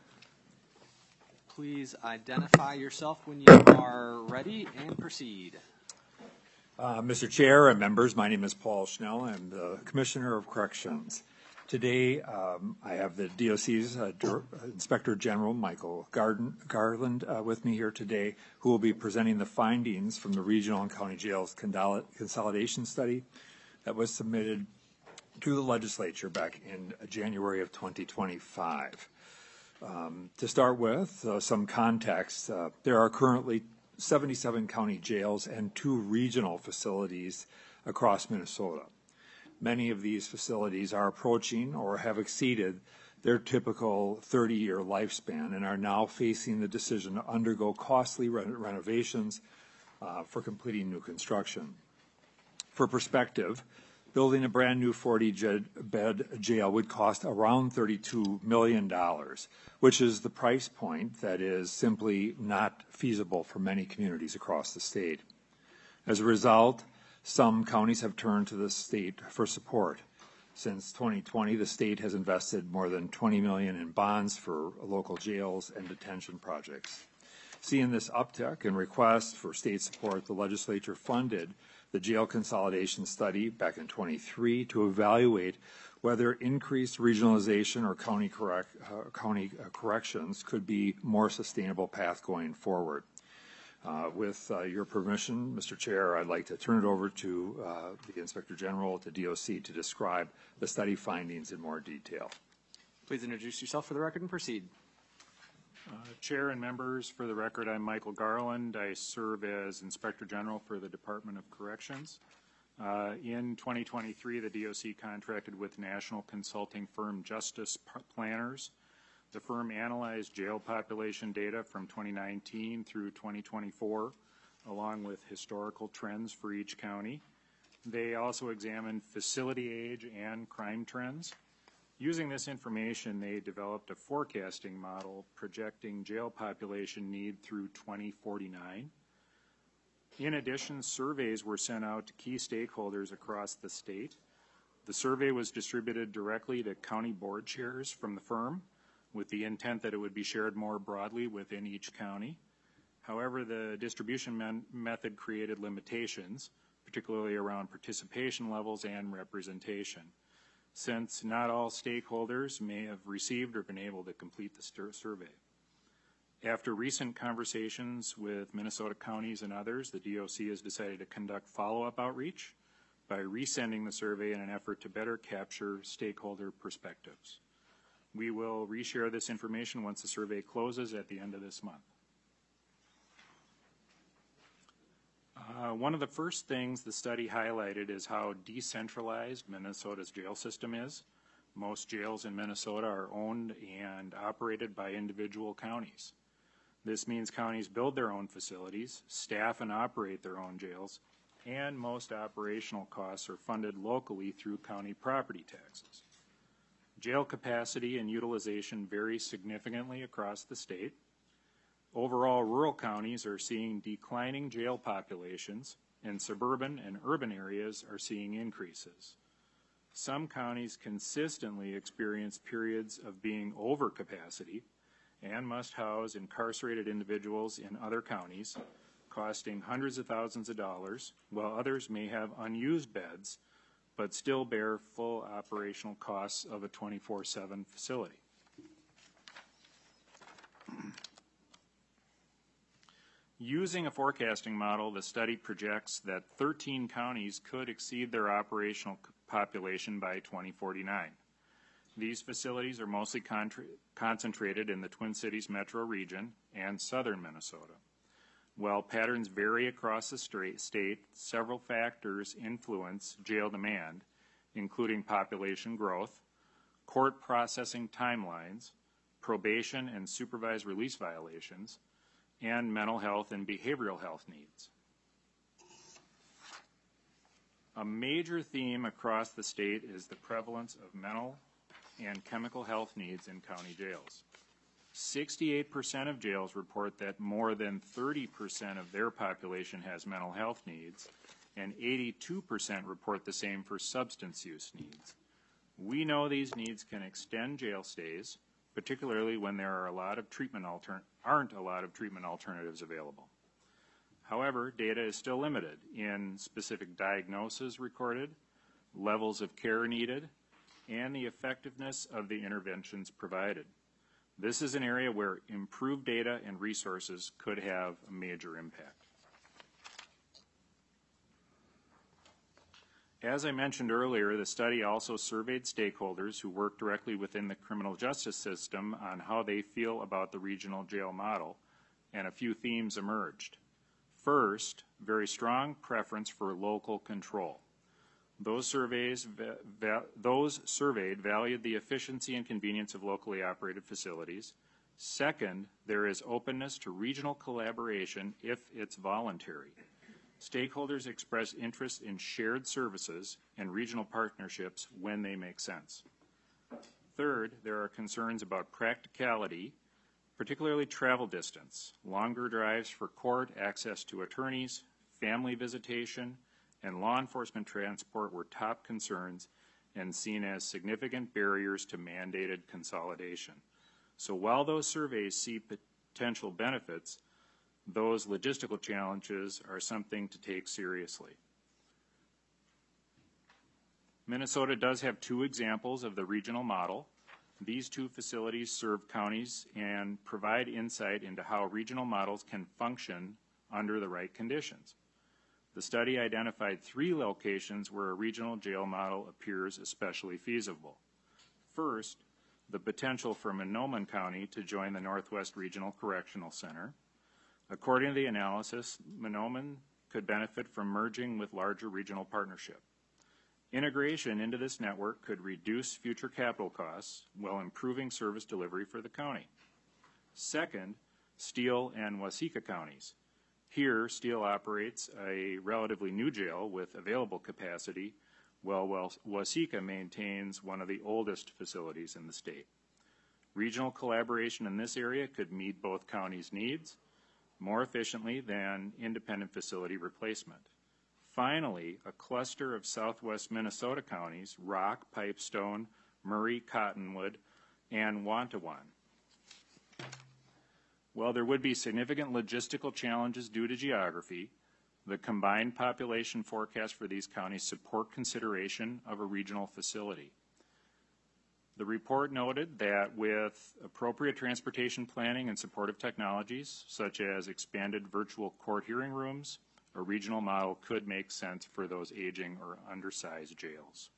Please identify yourself when you are ready and proceed. Uh, Mister Chair and members, my name is Paul Schnell. I'm the Commissioner of Corrections. Today, um, I have the D O C's uh, Inspector General Michael Garden, Garland uh, with me here today, who will be presenting the findings from the Regional and County Jails Consolidation Study that was submitted to the legislature back in January of twenty twenty-five. Um, to start with, uh, some context, uh, there are currently seventy-seven county jails and two regional facilities across Minnesota. Many of these facilities are approaching or have exceeded their typical thirty-year lifespan and are now facing the decision to undergo costly re- renovations uh, for completing new construction. For perspective, building a brand new forty-bed jail would cost around thirty-two million dollars, which is the price point that is simply not feasible for many communities across the state. As a result, some counties have turned to the state for support. Since twenty twenty, the state has invested more than twenty million dollars in bonds for local jails and detention projects. Seeing this uptick in requests for state support, the legislature funded the jail consolidation study back in twenty-three to evaluate whether increased regionalization or county, correct, uh, county uh, corrections could be a more sustainable path going forward. Uh, with uh, your permission, Mister Chair, I'd like to turn it over to uh, the Inspector General at the D O C to describe the study findings in more detail. Please introduce yourself for the record and proceed. Uh, Chair and members, for the record, I'm Michael Garland. I serve as Inspector General for the Department of Corrections. Uh, in twenty twenty-three, the D O C contracted with national consulting firm Justice Planners The firm analyzed jail population data from twenty nineteen through twenty twenty-four, along with historical trends for each county. They also examined facility age and crime trends. Using this information, they developed a forecasting model projecting jail population need through twenty forty-nine. In addition, surveys were sent out to key stakeholders across the state. The survey was distributed directly to county board chairs from the firm, with the intent that it would be shared more broadly within each county. However, the distribution method created limitations, particularly around participation levels and representation, since not all stakeholders may have received or been able to complete the survey. After recent conversations with Minnesota counties and others, the D O C has decided to conduct follow-up outreach by resending the survey in an effort to better capture stakeholder perspectives. We will reshare this information once the survey closes at the end of this month. Uh, one of the first things the study highlighted is how decentralized Minnesota's jail system is. Most jails in Minnesota are owned and operated by individual counties. This means counties build their own facilities, staff and operate their own jails, and most operational costs are funded locally through county property taxes. Jail capacity and utilization vary significantly across the state. Overall, rural counties are seeing declining jail populations, and suburban and urban areas are seeing increases. Some counties consistently experience periods of being over capacity and must house incarcerated individuals in other counties, costing hundreds of thousands of dollars, while others may have unused beds but still bear full operational costs of a twenty-four seven facility. Using a forecasting model, the study projects that thirteen counties could exceed their operational population by twenty forty-nine. These facilities are mostly concentrated in the Twin Cities metro region and southern Minnesota. While patterns vary across the state, several factors influence jail demand, including population growth, court processing timelines, probation and supervised release violations, and mental health and behavioral health needs. A major theme across the state is the prevalence of mental and chemical health needs in county jails. sixty-eight percent of jails report that more than thirty percent of their population has mental health needs, and eighty-two percent report the same for substance use needs. We know these needs can extend jail stays, particularly when there are a lot of treatment altern- aren't a lot of treatment alternatives available. However, data is still limited in specific diagnoses recorded, levels of care needed, and the effectiveness of the interventions provided. This is an area where improved data and resources could have a major impact. As I mentioned earlier, the study also surveyed stakeholders who work directly within the criminal justice system on how they feel about the regional jail model, and a few themes emerged. First, very strong preference for local control. Those surveys, va- those surveyed valued the efficiency and convenience of locally operated facilities. Second, there is openness to regional collaboration if it's voluntary. Stakeholders express interest in shared services and regional partnerships when they make sense. Third, there are concerns about practicality, particularly travel distance, longer drives for court, access to attorneys, family visitation, and law enforcement transport were top concerns and seen as significant barriers to mandated consolidation. So while those surveys see potential benefits, those logistical challenges are something to take seriously. Minnesota does have two examples of the regional model. These two facilities serve counties and provide insight into how regional models can function under the right conditions. The study identified three locations where a regional jail model appears especially feasible. First, the potential for Mahnomen County to join the Northwest Regional Correctional Center. According to the analysis, Mahnomen could benefit from merging with larger regional partnership. Integration into this network could reduce future capital costs while improving service delivery for the county. Second, Steele and Waseca counties. Here, Steele operates a relatively new jail with available capacity, while Waseca maintains one of the oldest facilities in the state. Regional collaboration in this area could meet both counties' needs more efficiently than independent facility replacement. Finally, a cluster of southwest Minnesota counties, Rock, Pipestone, Murray, Cottonwood, and Wantawan. While there would be significant logistical challenges due to geography, the combined population forecast for these counties support consideration of a regional facility. The report noted that with appropriate transportation planning and supportive technologies, such as expanded virtual court hearing rooms, a regional model could make sense for those aging or undersized jails.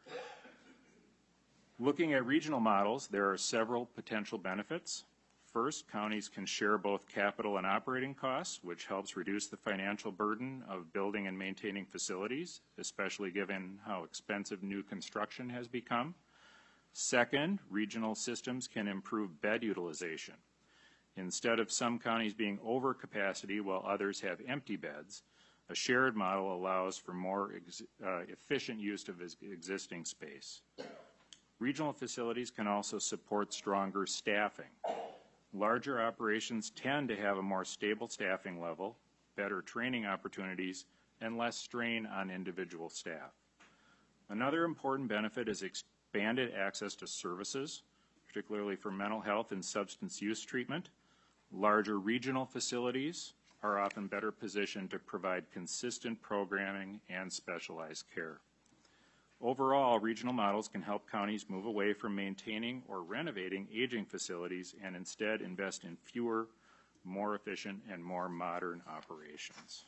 Looking at regional models, there are several potential benefits. First, counties can share both capital and operating costs, which helps reduce the financial burden of building and maintaining facilities, especially given how expensive new construction has become. Second, regional systems can improve bed utilization. Instead of some counties being over capacity while others have empty beds, a shared model allows for more ex uh, efficient use of existing space. Regional facilities can also support stronger staffing. Larger operations tend to have a more stable staffing level, better training opportunities, and less strain on individual staff. Another important benefit is expanded access to services, particularly for mental health and substance use treatment. Larger regional facilities are often better positioned to provide consistent programming and specialized care. Overall, regional models can help counties move away from maintaining or renovating aging facilities and instead invest in fewer, more efficient, and more modern operations.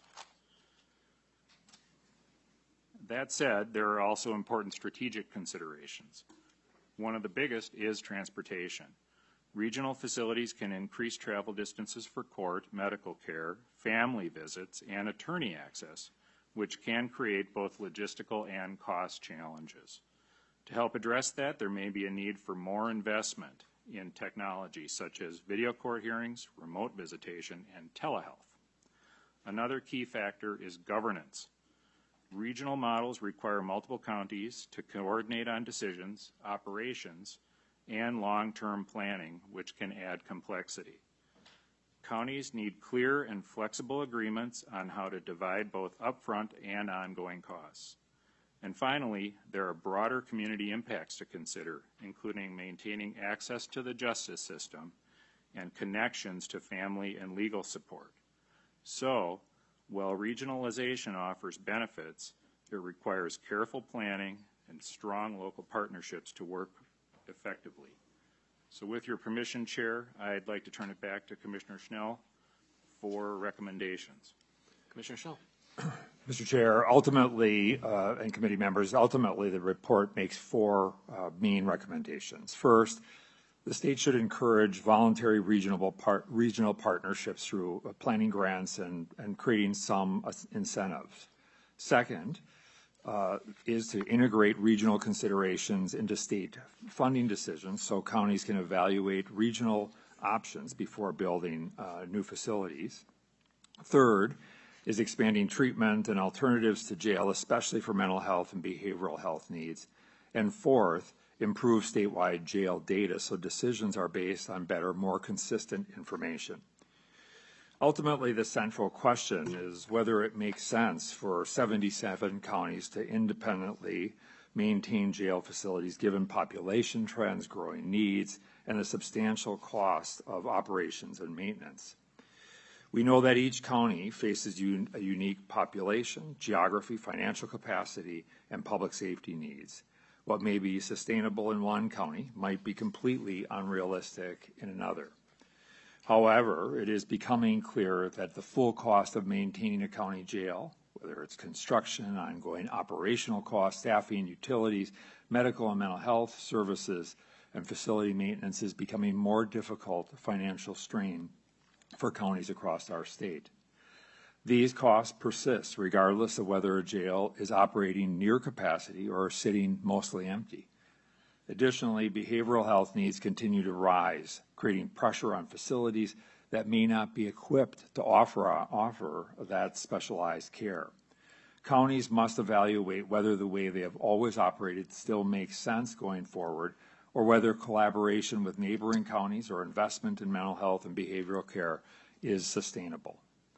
That said, there are also important strategic considerations. One of the biggest is transportation. Regional facilities can increase travel distances for court, medical care, family visits, and attorney access, which can create both logistical and cost challenges. To help address that, there may be a need for more investment in technology such as video court hearings, remote visitation, and telehealth. Another key factor is governance. Regional models require multiple counties to coordinate on decisions, operations, and long-term planning, which can add complexity. Counties need clear and flexible agreements on how to divide both upfront and ongoing costs. And finally, there are broader community impacts to consider, including maintaining access to the justice system and connections to family and legal support. So, while regionalization offers benefits, it requires careful planning and strong local partnerships to work effectively. So with your permission, Chair, I'd like to turn it back to Commissioner Schnell for recommendations. Commissioner Schnell. Mister Chair, ultimately, uh, and committee members, ultimately the report makes four uh, main recommendations. First, the state should encourage voluntary regional, part, regional partnerships through uh, planning grants and, and creating some uh, incentives. Second, uh, is to integrate regional considerations into state funding decisions so counties can evaluate regional options before building uh, new facilities. Third, is expanding treatment and alternatives to jail, especially for mental health and behavioral health needs. And fourth, improve statewide jail data so decisions are based on better, more consistent information. Ultimately, the central question is whether it makes sense for seventy-seven counties to independently maintain jail facilities given population trends, growing needs, and the substantial cost of operations and maintenance. We know that each county faces un- a unique population, geography, financial capacity, and public safety needs. What may be sustainable in one county might be completely unrealistic in another. However, it is becoming clear that the full cost of maintaining a county jail, whether it's construction, ongoing operational costs, staffing, utilities, medical and mental health services, and facility maintenance, is becoming more difficult financial strain for counties across our state. These costs persist regardless of whether a jail is operating near capacity or sitting mostly empty. Additionally, behavioral health needs continue to rise, creating pressure on facilities that may not be equipped to offer, offer that specialized care. Counties must evaluate whether the way they have always operated still makes sense going forward, or whether collaboration with neighboring counties or investment in mental health and behavioral care is sustainable.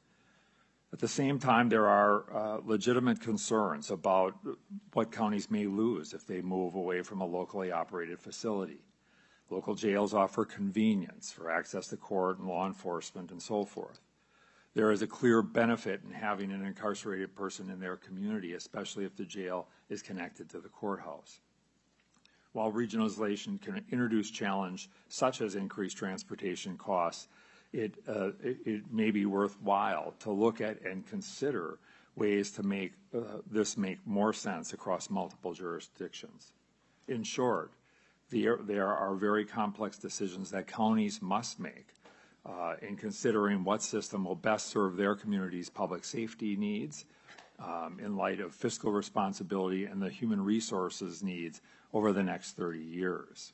At the same time, there are uh, legitimate concerns about what counties may lose if they move away from a locally operated facility. Local jails offer convenience for access to court and law enforcement and so forth. There is a clear benefit in having an incarcerated person in their community, especially if the jail is connected to the courthouse. While regionalization can introduce challenge such as increased transportation costs, it, uh, it, it may be worthwhile to look at and consider ways to make uh, this make more sense across multiple jurisdictions. In short, there, there are very complex decisions that counties must make uh, in considering what system will best serve their community's public safety needs um, in light of fiscal responsibility and the human resources needs over the next thirty years.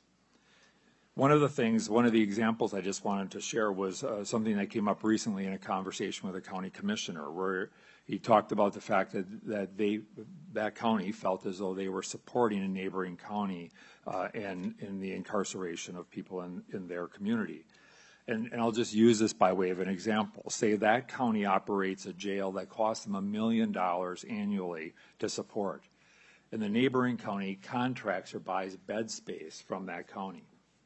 One of the things, one of the examples I just wanted to share was uh, something that came up recently in a conversation with a county commissioner, where he talked about the fact that, that they, that county felt as though they were supporting a neighboring county uh, and in the incarceration of people in, in their community. And, and I'll just use this by way of an example. Say that county operates a jail that costs them a million dollars annually to support, and the neighboring county contracts or buys bed space from that county.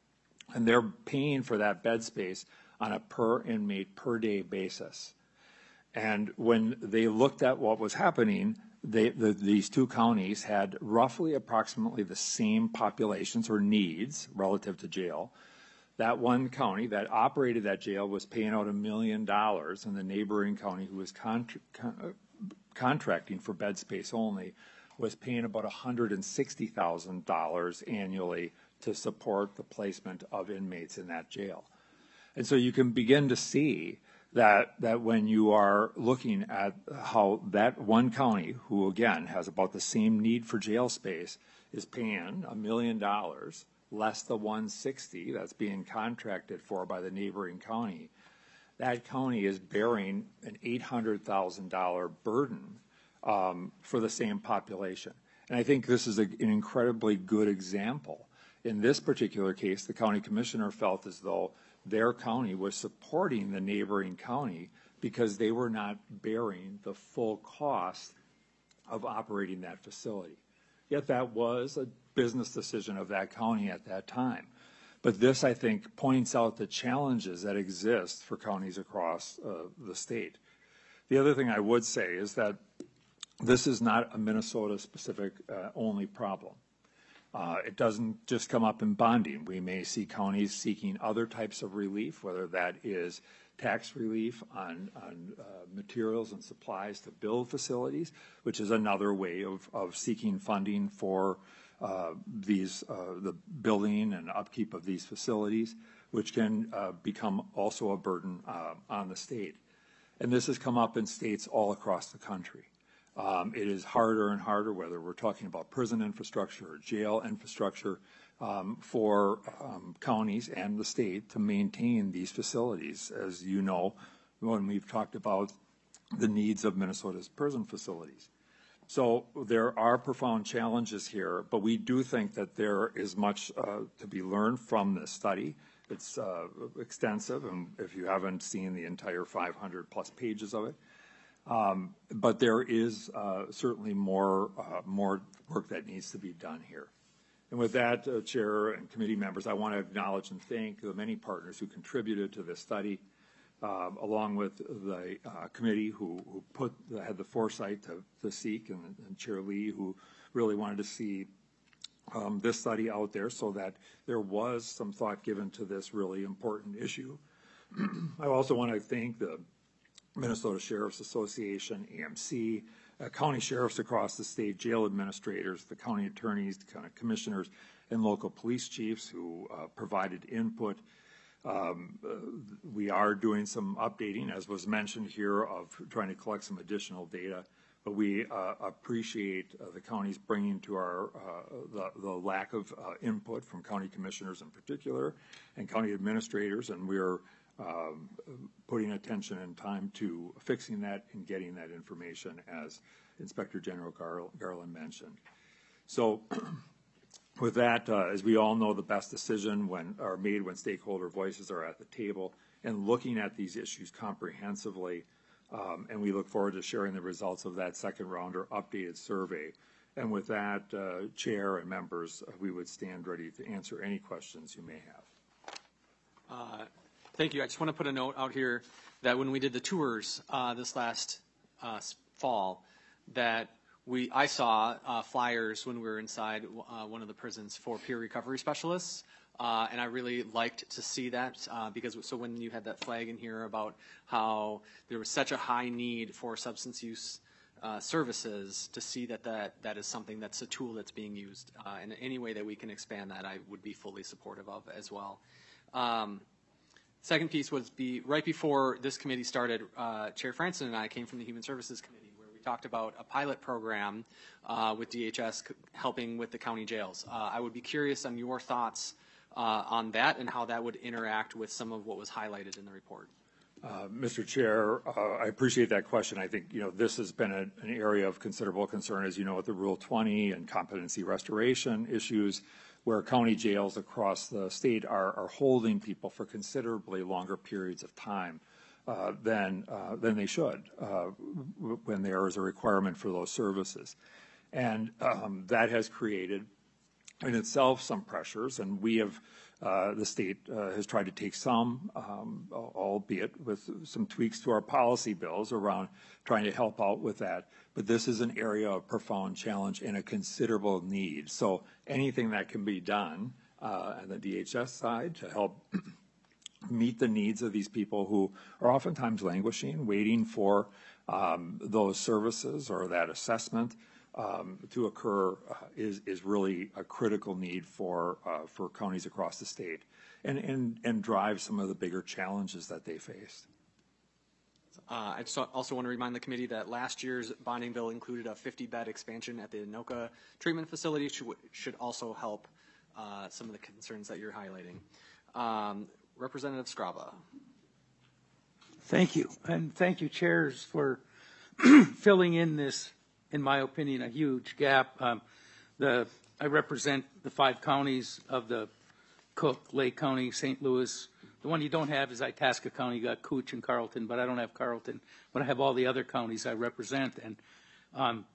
And they're paying for that bed space on a per inmate per day basis. And when they looked at what was happening, they, the, these two counties had roughly approximately the same populations or needs relative to jail. That one county that operated that jail was paying out a million dollars, and the neighboring county who was contra- con- contracting for bed space only was paying about one hundred sixty thousand dollars annually to support the placement of inmates in that jail. And so you can begin to see that, that when you are looking at how that one county, who again has about the same need for jail space, is paying a million dollars less the one hundred sixty that's being contracted for by the neighboring county, that county is bearing an eight hundred thousand dollars burden um, for the same population. And I think this is a, an incredibly good example. In this particular case, the county commissioner felt as though their county was supporting the neighboring county because they were not bearing the full cost of operating that facility. Yet that was a business decision of that county at that time. But this, I think, points out the challenges that exist for counties across uh, the state. The other thing I would say is that this is not a Minnesota-specific uh, only problem. Uh, it doesn't just come up in bonding. We may see counties seeking other types of relief, whether that is tax relief on, on uh, materials and supplies to build facilities, which is another way of, of seeking funding for uh, these, uh, the building and upkeep of these facilities, which can uh, become also a burden uh, on the state. And this has come up in states all across the country. Um, it is harder and harder, whether we're talking about prison infrastructure or jail infrastructure, um, for um, counties and the state to maintain these facilities. As you know, when we've talked about the needs of Minnesota's prison facilities. So there are profound challenges here, but we do think that there is much uh, to be learned from this study. It's uh, extensive, and if you haven't seen the entire five hundred plus pages of it, Um, but there is uh, certainly more uh, more work that needs to be done here. And with that, uh, Chair and committee members, I want to acknowledge and thank the many partners who contributed to this study, uh, along with the uh, committee who, who put had the foresight to, to seek, and, and Chair Lee, who really wanted to see um, this study out there so that there was some thought given to this really important issue. I also want to thank the Minnesota Sheriff's Association, A M C, uh, county sheriffs across the state, jail administrators, the county attorneys, the county commissioners, and local police chiefs who uh, provided input. Um, uh, we are doing some updating, as was mentioned here, of trying to collect some additional data. But we uh, appreciate uh, the counties bringing to our uh, the, the lack of uh, input from county commissioners in particular and county administrators, and we're um, putting attention and time to fixing that and getting that information, as Inspector General Gar- Garland mentioned. So with that, uh, as we all know, the best decision when are made when stakeholder voices are at the table and looking at these issues comprehensively. Um, and we look forward to sharing the results of that second round or updated survey. And with that, uh, Chair and members, uh, we would stand ready to answer any questions you may have. Uh, thank you. I just want to put a note out here that when we did the tours uh, this last uh, fall, that we I saw uh, flyers when we were inside uh, one of the prisons for peer recovery specialists. Uh, and I really liked to see that uh, because so when you had that flag in here about how there was such a high need for substance use uh, services, to see that, that that is something that's a tool that's being used. Uh, and any way that we can expand that, I would be fully supportive of as well. Um, second piece was be right before this committee started, uh, Chair Franson and I came from the Human Services Committee, where we talked about a pilot program uh, with D H S helping with the county jails. Uh, I would be curious on your thoughts Uh, on that and how that would interact with some of what was highlighted in the report. Uh, Mister Chair, uh, I appreciate that question. I think, you know, this has been a, an area of considerable concern, as you know, with the Rule twenty and competency restoration issues, where county jails across the state are, are holding people for considerably longer periods of time uh, than, uh, than they should uh, when there is a requirement for those services. And um, that has created in itself some pressures, and we have, uh, the state uh, has tried to take some, um, albeit with some tweaks to our policy bills around trying to help out with that. But this is an area of profound challenge and a considerable need. So anything that can be done uh, on the D H S side to help meet the needs of these people who are oftentimes languishing, waiting for um, those services or that assessment Um, to occur uh, is is really a critical need for uh, for counties across the state, and and and drive some of the bigger challenges that they face. Uh, I just also want to remind the committee that last year's bonding bill included a fifty bed expansion at the Anoka treatment facility, should should also help uh, some of the concerns that you're highlighting. Um, Representative Scraba. Thank you, and thank you, chairs, for filling in this, in my opinion, a huge gap. Um, the I represent the five counties of the Cook, Lake County, Saint Louis. The one you don't have is Itasca County. You got Cooch and Carlton, but I don't have Carlton. But I have all the other counties I represent. And, um,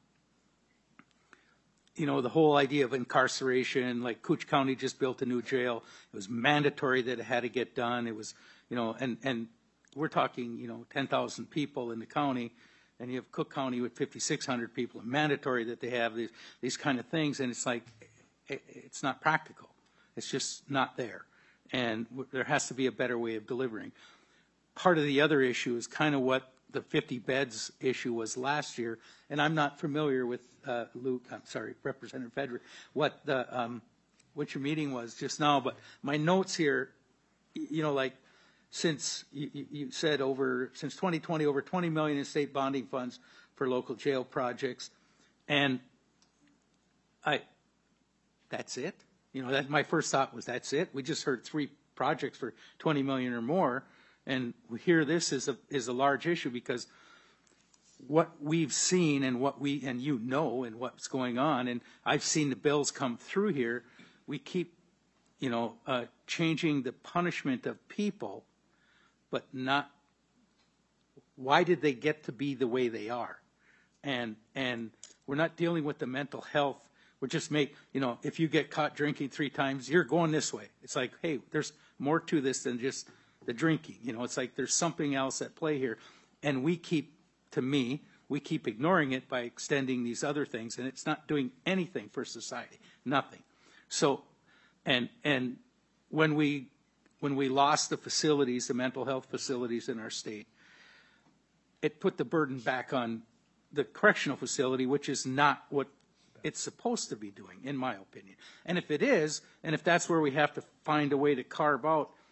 you know, the whole idea of incarceration, like Cooch County just built a new jail. It was mandatory that it had to get done. It was, you know, and, and we're talking, you know, ten thousand people in the county. And you have Cook County with fifty-six hundred people, and mandatory that they have these, these kind of things, and it's like, it, it's not practical. It's just not there. And w- there has to be a better way of delivering. Part of the other issue is kind of what the fifty beds issue was last year, and I'm not familiar with, uh, Luke, I'm sorry, Representative Federick, what the, um, what your meeting was just now, but my notes here, you know, like, since you, you said over, since twenty twenty, over twenty million in state bonding funds for local jail projects. And I, that's it? You know, that my first thought was, that's it? We just heard three projects for twenty million or more. And we hear this is a, is a large issue, because what we've seen and what we, and you know, and what's going on, and I've seen the bills come through here, we keep, you know, uh, changing the punishment of people, but not, why did they get to be the way they are? And and we're not dealing with the mental health. We're just make, you know, if you get caught drinking three times, you're going this way. It's like, hey, there's more to this than just the drinking. You know, it's like there's something else at play here. And we keep, to me, we keep ignoring it by extending these other things, and it's not doing anything for society, nothing. So, and and when we when we lost the facilities, the mental health facilities in our state, it put the burden back on the correctional facility, which is not what it's supposed to be doing, in my opinion. And if it is, and if that's where we have to find a way to carve out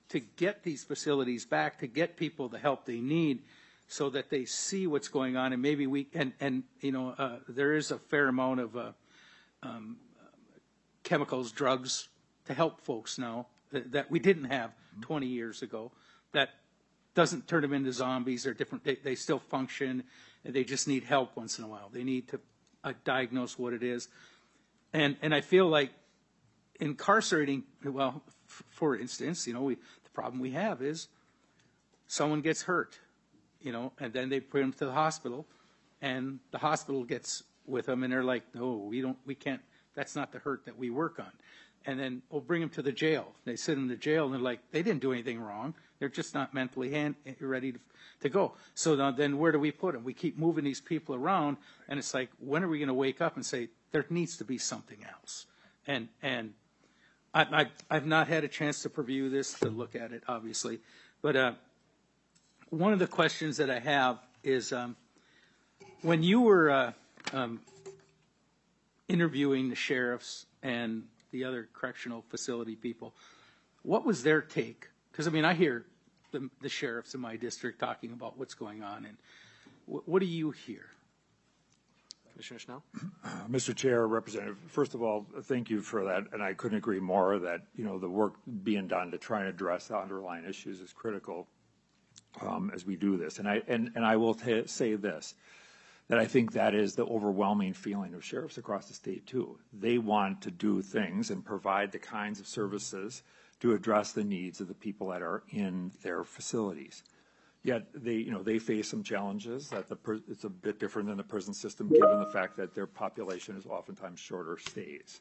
to get these facilities back, to get people the help they need so that they see what's going on. And maybe we, and, and you know, uh, there is a fair amount of uh, um, chemicals, drugs to help folks now that, that we didn't have twenty years ago. That doesn't turn them into zombies. They're different. They, they still function. And they just need help once in a while. They need to uh, diagnose what it is. And and I feel like incarcerating, well, f- for instance, you know, we, the problem we have is someone gets hurt, you know, and then they put them to the hospital, and the hospital gets with them, and they're like, no, we don't, we can't, that's not the hurt that we work on. And then we'll bring them to the jail. They sit in the jail, and they're like, they didn't do anything wrong. They're just not mentally hand, ready to, to go. So now, then where do we put them? We keep moving these people around, and it's like, when are we going to wake up and say, there needs to be something else? And and I, I, I've not had a chance to preview this, to look at it, obviously. But uh, one of the questions that I have is, um, when you were uh, um, interviewing the sheriffs and the other correctional facility people, what was their take? Because, I mean, I hear the, the sheriffs in my district talking about what's going on, and wh- what do you hear? Commissioner Schnell? Mister Chair, Representative, first of all, thank you for that, and I couldn't agree more that, you know, the work being done to try and address the underlying issues is critical um, as we do this. And I, and, and I will t- say this, that I think that is the overwhelming feeling of sheriffs across the state, too. They want to do things and provide the kinds of services to address the needs of the people that are in their facilities. Yet they, you know, they face some challenges that the pr- it's a bit different than the prison system, given the fact that their population is oftentimes shorter stays.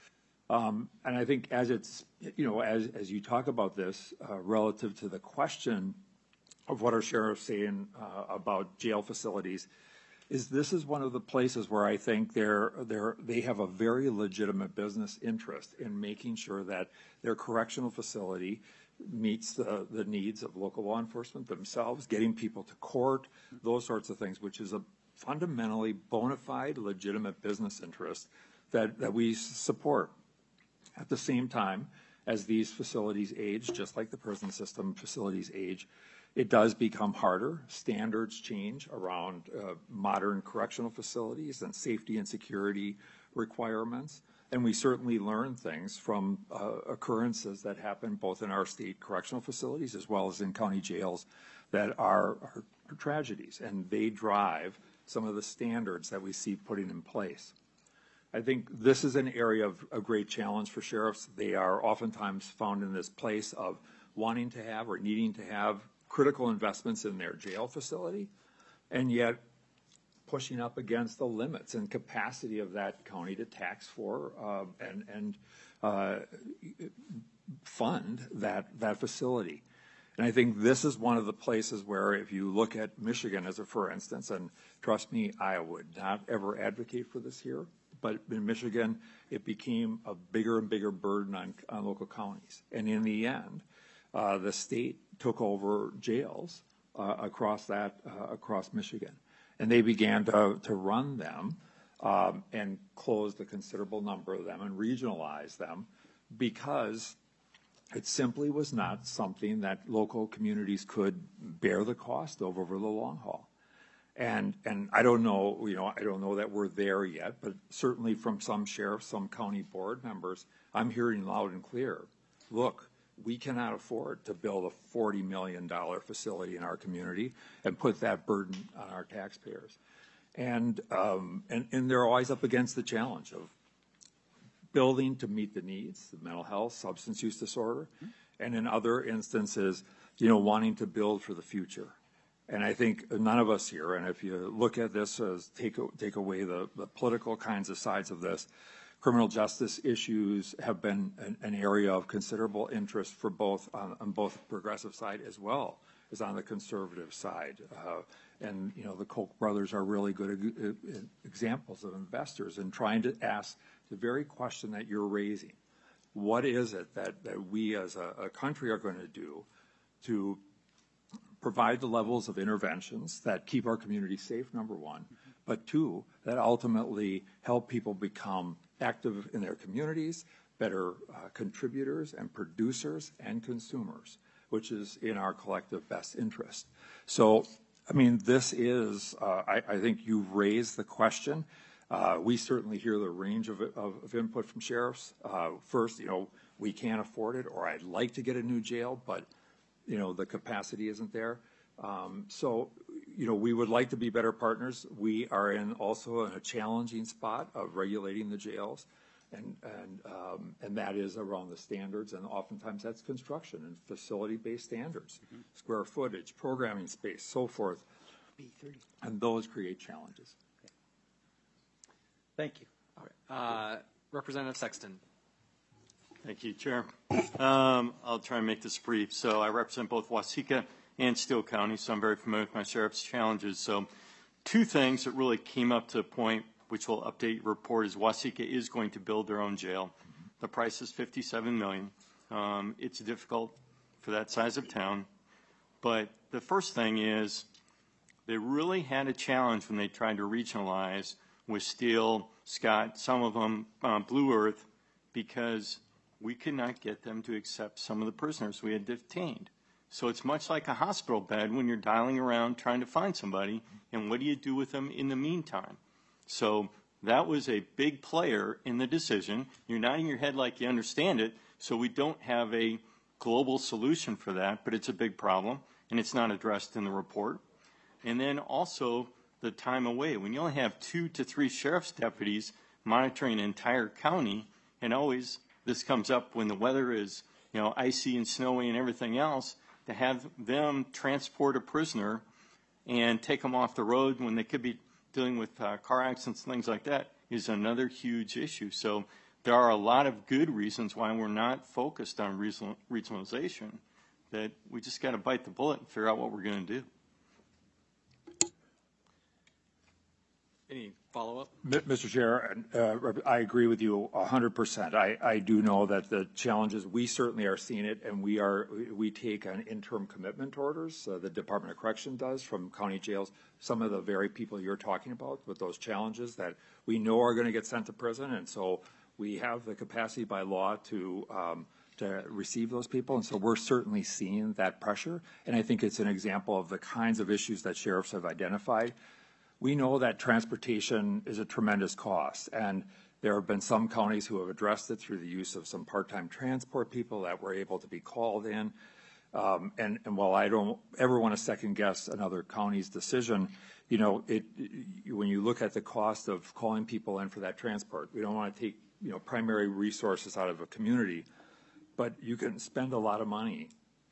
Um, and I think as it's, you know, as as you talk about this uh, relative to the question of what our sheriffs saying uh, about jail facilities, is this is one of the places where I think they're, they're, they have a very legitimate business interest in making sure that their correctional facility meets the, the needs of local law enforcement themselves, getting people to court, those sorts of things, which is a fundamentally bona fide, legitimate business interest that, that we support. At the same time, as these facilities age, just like the prison system facilities age, it does become harder. Standards change around uh, modern correctional facilities and safety and security requirements. And we certainly learn things from uh, occurrences that happen both in our state correctional facilities as well as in county jails that are, are, are tragedies. And they drive some of the standards that we see putting in place. I think this is an area of a great challenge for sheriffs. They are oftentimes found in this place of wanting to have or needing to have critical investments in their jail facility, and yet pushing up against the limits and capacity of that county to tax for uh, and, and uh, fund that, that facility. And I think this is one of the places where if you look at Michigan as a for instance, and trust me, I would not ever advocate for this here, but in Michigan, it became a bigger and bigger burden on, on local counties. And in the end, uh, the state took over jails uh, across that uh, across Michigan, and they began to to run them um, and closed a considerable number of them and regionalize them because it simply was not something that local communities could bear the cost of over the long haul. And and I don't know, you know, I don't know that we're there yet, but certainly from some sheriffs, some county board members, I'm hearing loud and clear, look, we cannot afford to build a forty million dollars facility in our community and put that burden on our taxpayers. And, um, and, and they're always up against the challenge of building to meet the needs, the mental health, substance use disorder, and in other instances, you know, wanting to build for the future. And I think none of us here, and if you look at this as take, take away the, the political kinds of sides of this, criminal justice issues have been an, an area of considerable interest for both on, on both the progressive side as well as on the conservative side. Uh, and, you know, the Koch brothers are really good uh, examples of investors in trying to ask the very question that you're raising. What is it that, that we as a, a country are going to do to provide the levels of interventions that keep our community safe, number one, but two, that ultimately help people become active in their communities, better uh, contributors and producers and consumers. which is in our collective best interest. So, I mean, this is, uh, I, I think you raised the question. Uh, we certainly hear the range of, of, of input from sheriffs. Uh, first, you know, we can't afford it, or I'd like to get a new jail, but, you know, the capacity isn't there. Um, so, you know, we would like to be better partners. We are in also in a challenging spot of regulating the jails, and and um, and that is around the standards, and oftentimes that's construction and facility-based standards, mm-hmm. square footage, programming space, so forth, B thirty, and those create challenges. Okay. Thank you. All right. Uh, Representative Sexton. Thank you, Chair. Um, I'll try and make this brief. So I represent both Waseca and Steele County, so I'm very familiar with my sheriff's challenges. So two things that really came up to a point which will update your report is Waseca is going to build their own jail. The price is fifty-seven million dollars. Um, it's difficult for that size of town. But the first thing is they really had a challenge when they tried to regionalize with Steele, Scott, some of them, uh, Blue Earth, because we could not get them to accept some of the prisoners we had detained. So it's much like a hospital bed when you're dialing around trying to find somebody, and what do you do with them in the meantime? So that was a big player in the decision. You're nodding your head like you understand it, so we don't have a global solution for that, but it's a big problem, and it's not addressed in the report. And then also the time away. When you only have two to three sheriff's deputies monitoring an entire county, and always this comes up when the weather is, you know, icy and snowy and everything else, to have them transport a prisoner and take them off the road when they could be dealing with uh, car accidents and things like that is another huge issue. So there are a lot of good reasons why we're not focused on regional, regionalization, that we just got to bite the bullet and figure out what we're going to do. Any follow-up? Mister Chair, uh, I agree with you one hundred percent. I, I do know that the challenges, we certainly are seeing it, and we are we take on interim commitment orders. Uh, the Department of Correction does from county jails. Some of the very people you're talking about with those challenges that we know are going to get sent to prison, and so we have the capacity by law to um, to receive those people, and so we're certainly seeing that pressure. And I think it's an example of the kinds of issues that sheriffs have identified. We know that transportation is a tremendous cost, and there have been some counties who have addressed it through the use of some part-time transport people that were able to be called in. Um, and, and while I don't ever want to second-guess another county's decision, you know, it, it, when you look at the cost of calling people in for that transport, we don't want to take, you know, primary resources out of a community, but you can spend a lot of money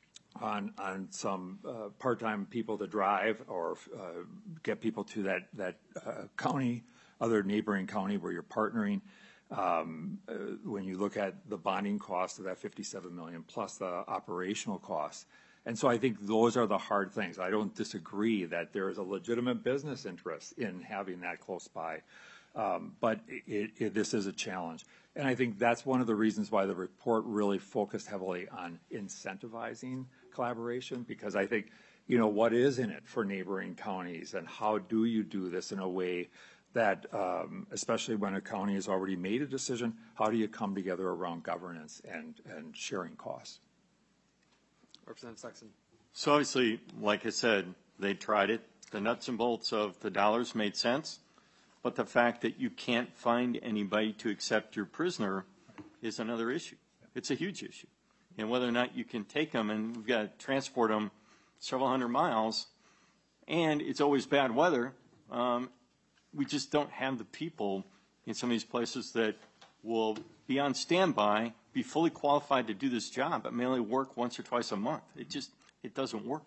on on some uh, part-time people to drive or uh, get people to that that uh, county, other neighboring county where you're partnering. Um, uh, when you look at the bonding cost of that fifty-seven million dollars plus the operational costs. And so I think those are the hard things. I don't disagree that there is a legitimate business interest in having that close by. Um, but it, it, this is a challenge. And I think that's one of the reasons why the report really focused heavily on incentivizing collaboration, because I think, you know, what is in it for neighboring counties, and how do you do this in a way that, um, especially when a county has already made a decision, how do you come together around governance and, and sharing costs? Representative Sexton. So obviously, like I said, they tried it. The nuts and bolts of the dollars made sense. But the fact that you can't find anybody to accept your prisoner is another issue. It's a huge issue. And whether or not you can take them, and we've got to transport them several hundred miles, and it's always bad weather, um, we just don't have the people in some of these places that will be on standby, be fully qualified to do this job, but may only work once or twice a month. It just, it doesn't work.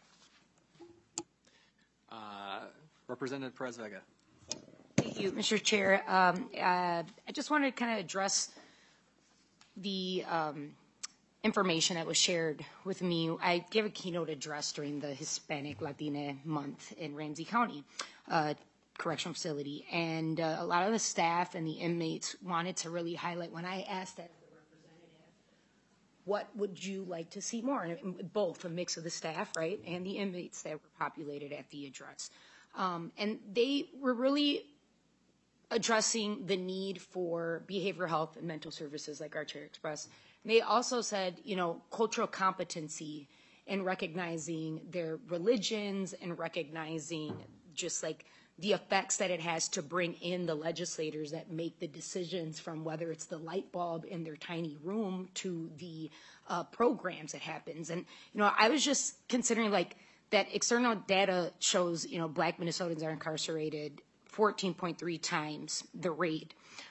Uh, Representative Perez-Vega. Thank you, Mister Chair. Um, uh, I just wanted to kind of address the um, information that was shared with me. I gave a keynote address during the Hispanic Latina Month in Ramsey County uh, Correctional Facility, and uh, a lot of the staff and the inmates wanted to really highlight when I asked that representative, what would you like to see more? And both a mix of the staff, right, and the inmates that were populated at the address. Um, and they were really addressing the need for behavioral health and mental services like our chair expressed. And they also said, you know, cultural competency and recognizing their religions and recognizing just like the effects that it has to bring in the legislators that make the decisions, from whether it's the light bulb in their tiny room to the uh, programs that happens. And, you know, I was just considering like that external data shows, you know, Black Minnesotans are incarcerated fourteen point three times the rate,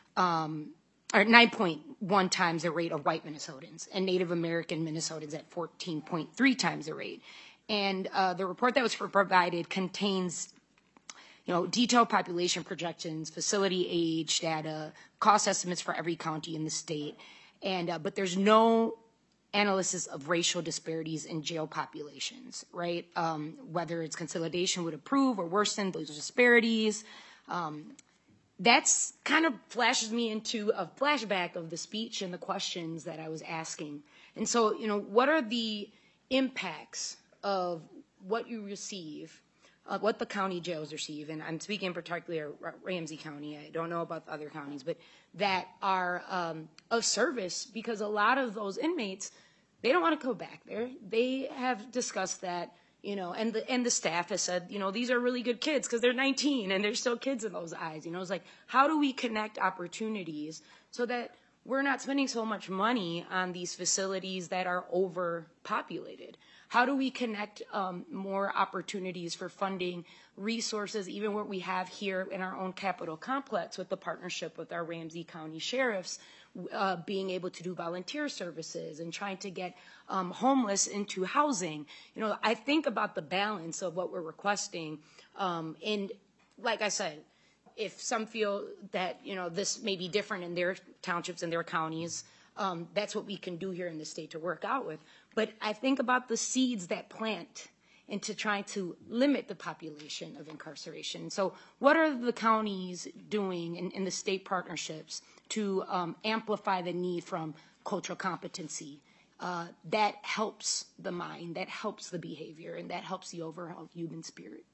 um, or nine point one times the rate of white Minnesotans, and Native American Minnesotans at fourteen point three times the rate. And uh, the report that was provided contains, you know, detailed population projections, facility age data, cost estimates for every county in the state, and uh, but there's no analysis of racial disparities in jail populations, right? Um, whether it's consolidation would improve or worsen those disparities. Um, that's kind of flashes me into a flashback of the speech and the questions that I was asking. And so, you know, what are the impacts of what you receive, uh, what the county jails receive, and I'm speaking particularly of Ramsey County, I don't know about the other counties, but that are um, of service, because a lot of those inmates, they don't want to go back there. They have discussed that, you know, and the and the staff has said, you know, these are really good kids because they're nineteen and they're still kids in those eyes. You know, it's like, how do we connect opportunities so that we're not spending so much money on these facilities that are overpopulated? How do we connect um, more opportunities for funding resources, even what we have here in our own Capitol complex with the partnership with our Ramsey County sheriffs, uh, being able to do volunteer services and trying to get um, homeless into housing? You know, I think about the balance of what we're requesting. Um, and like I said, if some feel that, you know, this may be different in their townships and their counties, um, that's what we can do here in the state to work out with. But I think about the seeds that plant into trying to limit the population of incarceration. So what are the counties doing in, in the state partnerships to um, amplify the need from cultural competency? Uh, that helps the mind, that helps the behavior, and that helps the overall human spirit.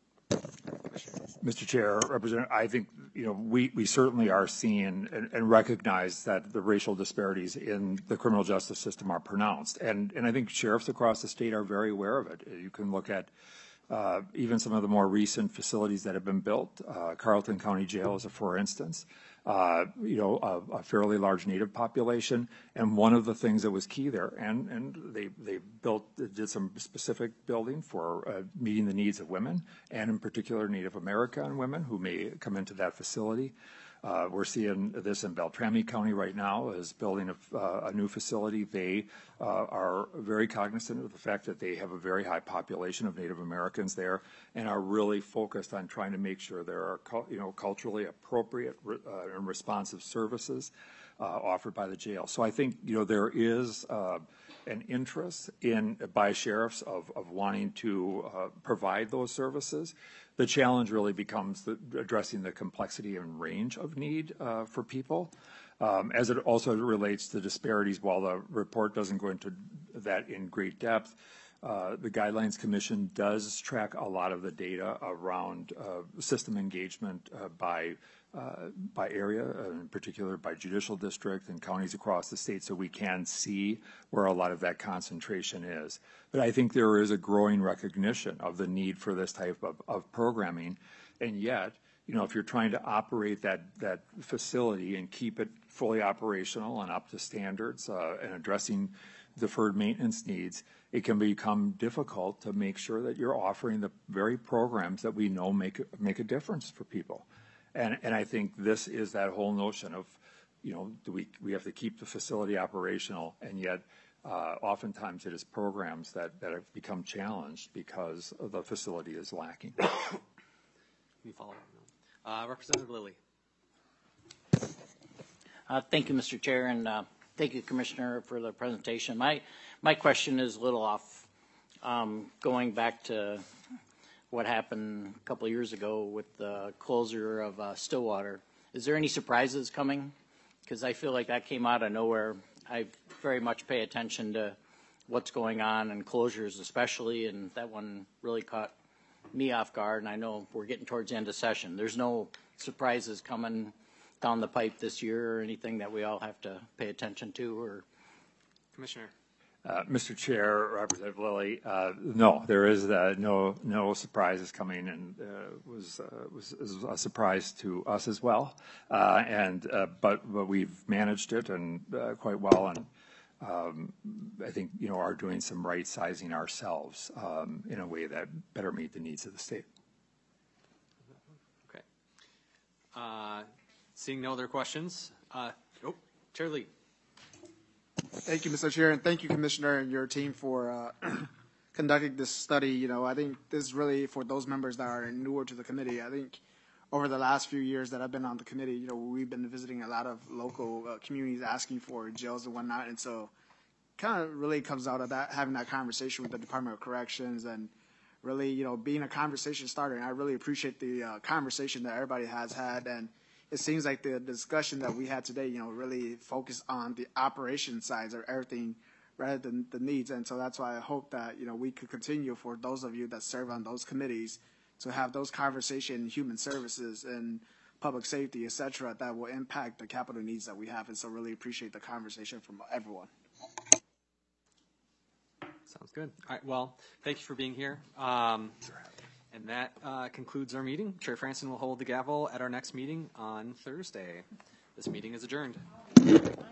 Mister Chair, Representative, I think, you know, we, we certainly are seeing and, and recognize that the racial disparities in the criminal justice system are pronounced. And, and I think sheriffs across the state are very aware of it. You can look at uh, even some of the more recent facilities that have been built. Uh, Carleton County Jail is a for instance. Uh, you know, a, a fairly large Native population, and one of the things that was key there, and and they they built did some specific building for uh, meeting the needs of women, and in particular Native American women who may come into that facility. Uh, we're seeing this in Beltrami County right now, is building a, uh, a new facility. They uh, are very cognizant of the fact that they have a very high population of Native Americans there, and are really focused on trying to make sure there are, you know, culturally appropriate uh, and responsive services uh, offered by the jail. So I think, you know, there is uh, an interest in by sheriffs of, of wanting to uh, provide those services. The challenge really becomes the, addressing the complexity and range of need uh, for people. Um, as it also relates to disparities, while the report doesn't go into that in great depth, uh, the Guidelines Commission does track a lot of the data around uh, system engagement uh, by uh, by area, uh, in particular by judicial district and counties across the state, so we can see where a lot of that concentration is. But I think there is a growing recognition of the need for this type of, of programming, and yet, you know, if you're trying to operate that that facility and keep it fully operational and up to standards uh, and addressing deferred maintenance needs, it can become difficult to make sure that you're offering the very programs that we know make make a difference for people. And and I think this is that whole notion of, you know, do we we have to keep the facility operational, and yet uh, oftentimes it is programs that that have become challenged because the facility is lacking. Let me follow up. Uh, Representative Lilly. Uh, thank you, Mister Chair, and uh, thank you, Commissioner, for the presentation. My my question is a little off, um, going back to what happened a couple of years ago with the closure of uh, Stillwater. Is there any surprises coming? Because I feel like that came out of nowhere. I very much pay attention to what's going on and closures especially, and that one really caught me off guard, and I know we're getting towards the end of session. There's no surprises coming down the pipe this year or anything that we all have to pay attention to? Or Commissioner. Uh, Mister Chair, Representative Lilly, uh, no, there is uh, no no surprises coming, and uh, was, uh, was was a surprise to us as well. Uh, and uh, but but we've managed it and uh, quite well, and um, I think you know are doing some right sizing ourselves um, in a way that better meet the needs of the state. Okay. Uh, seeing no other questions, uh, oh, Chair Lee. Thank you, Mister Chair, and thank you, Commissioner, and your team for uh, conducting this study. You know, I think this is really for those members that are newer to the committee. I think over the last few years that I've been on the committee, you know, we've been visiting a lot of local uh, communities asking for jails and whatnot, and so kind of really comes out of that, having that conversation with the Department of Corrections and really, you know, being a conversation starter. And I really appreciate the uh, conversation that everybody has had, and it seems like the discussion that we had today, you know, really focused on the operation sides of everything rather than the needs. And so that's why I hope that, you know, we could continue for those of you that serve on those committees to have those conversations in human services and public safety, et cetera, that will impact the capital needs that we have. And so really appreciate the conversation from everyone. Sounds good. All right. Well, thank you for being here. Um, And that uh, concludes our meeting. Chair Franson will hold the gavel at our next meeting on Thursday. This meeting is adjourned.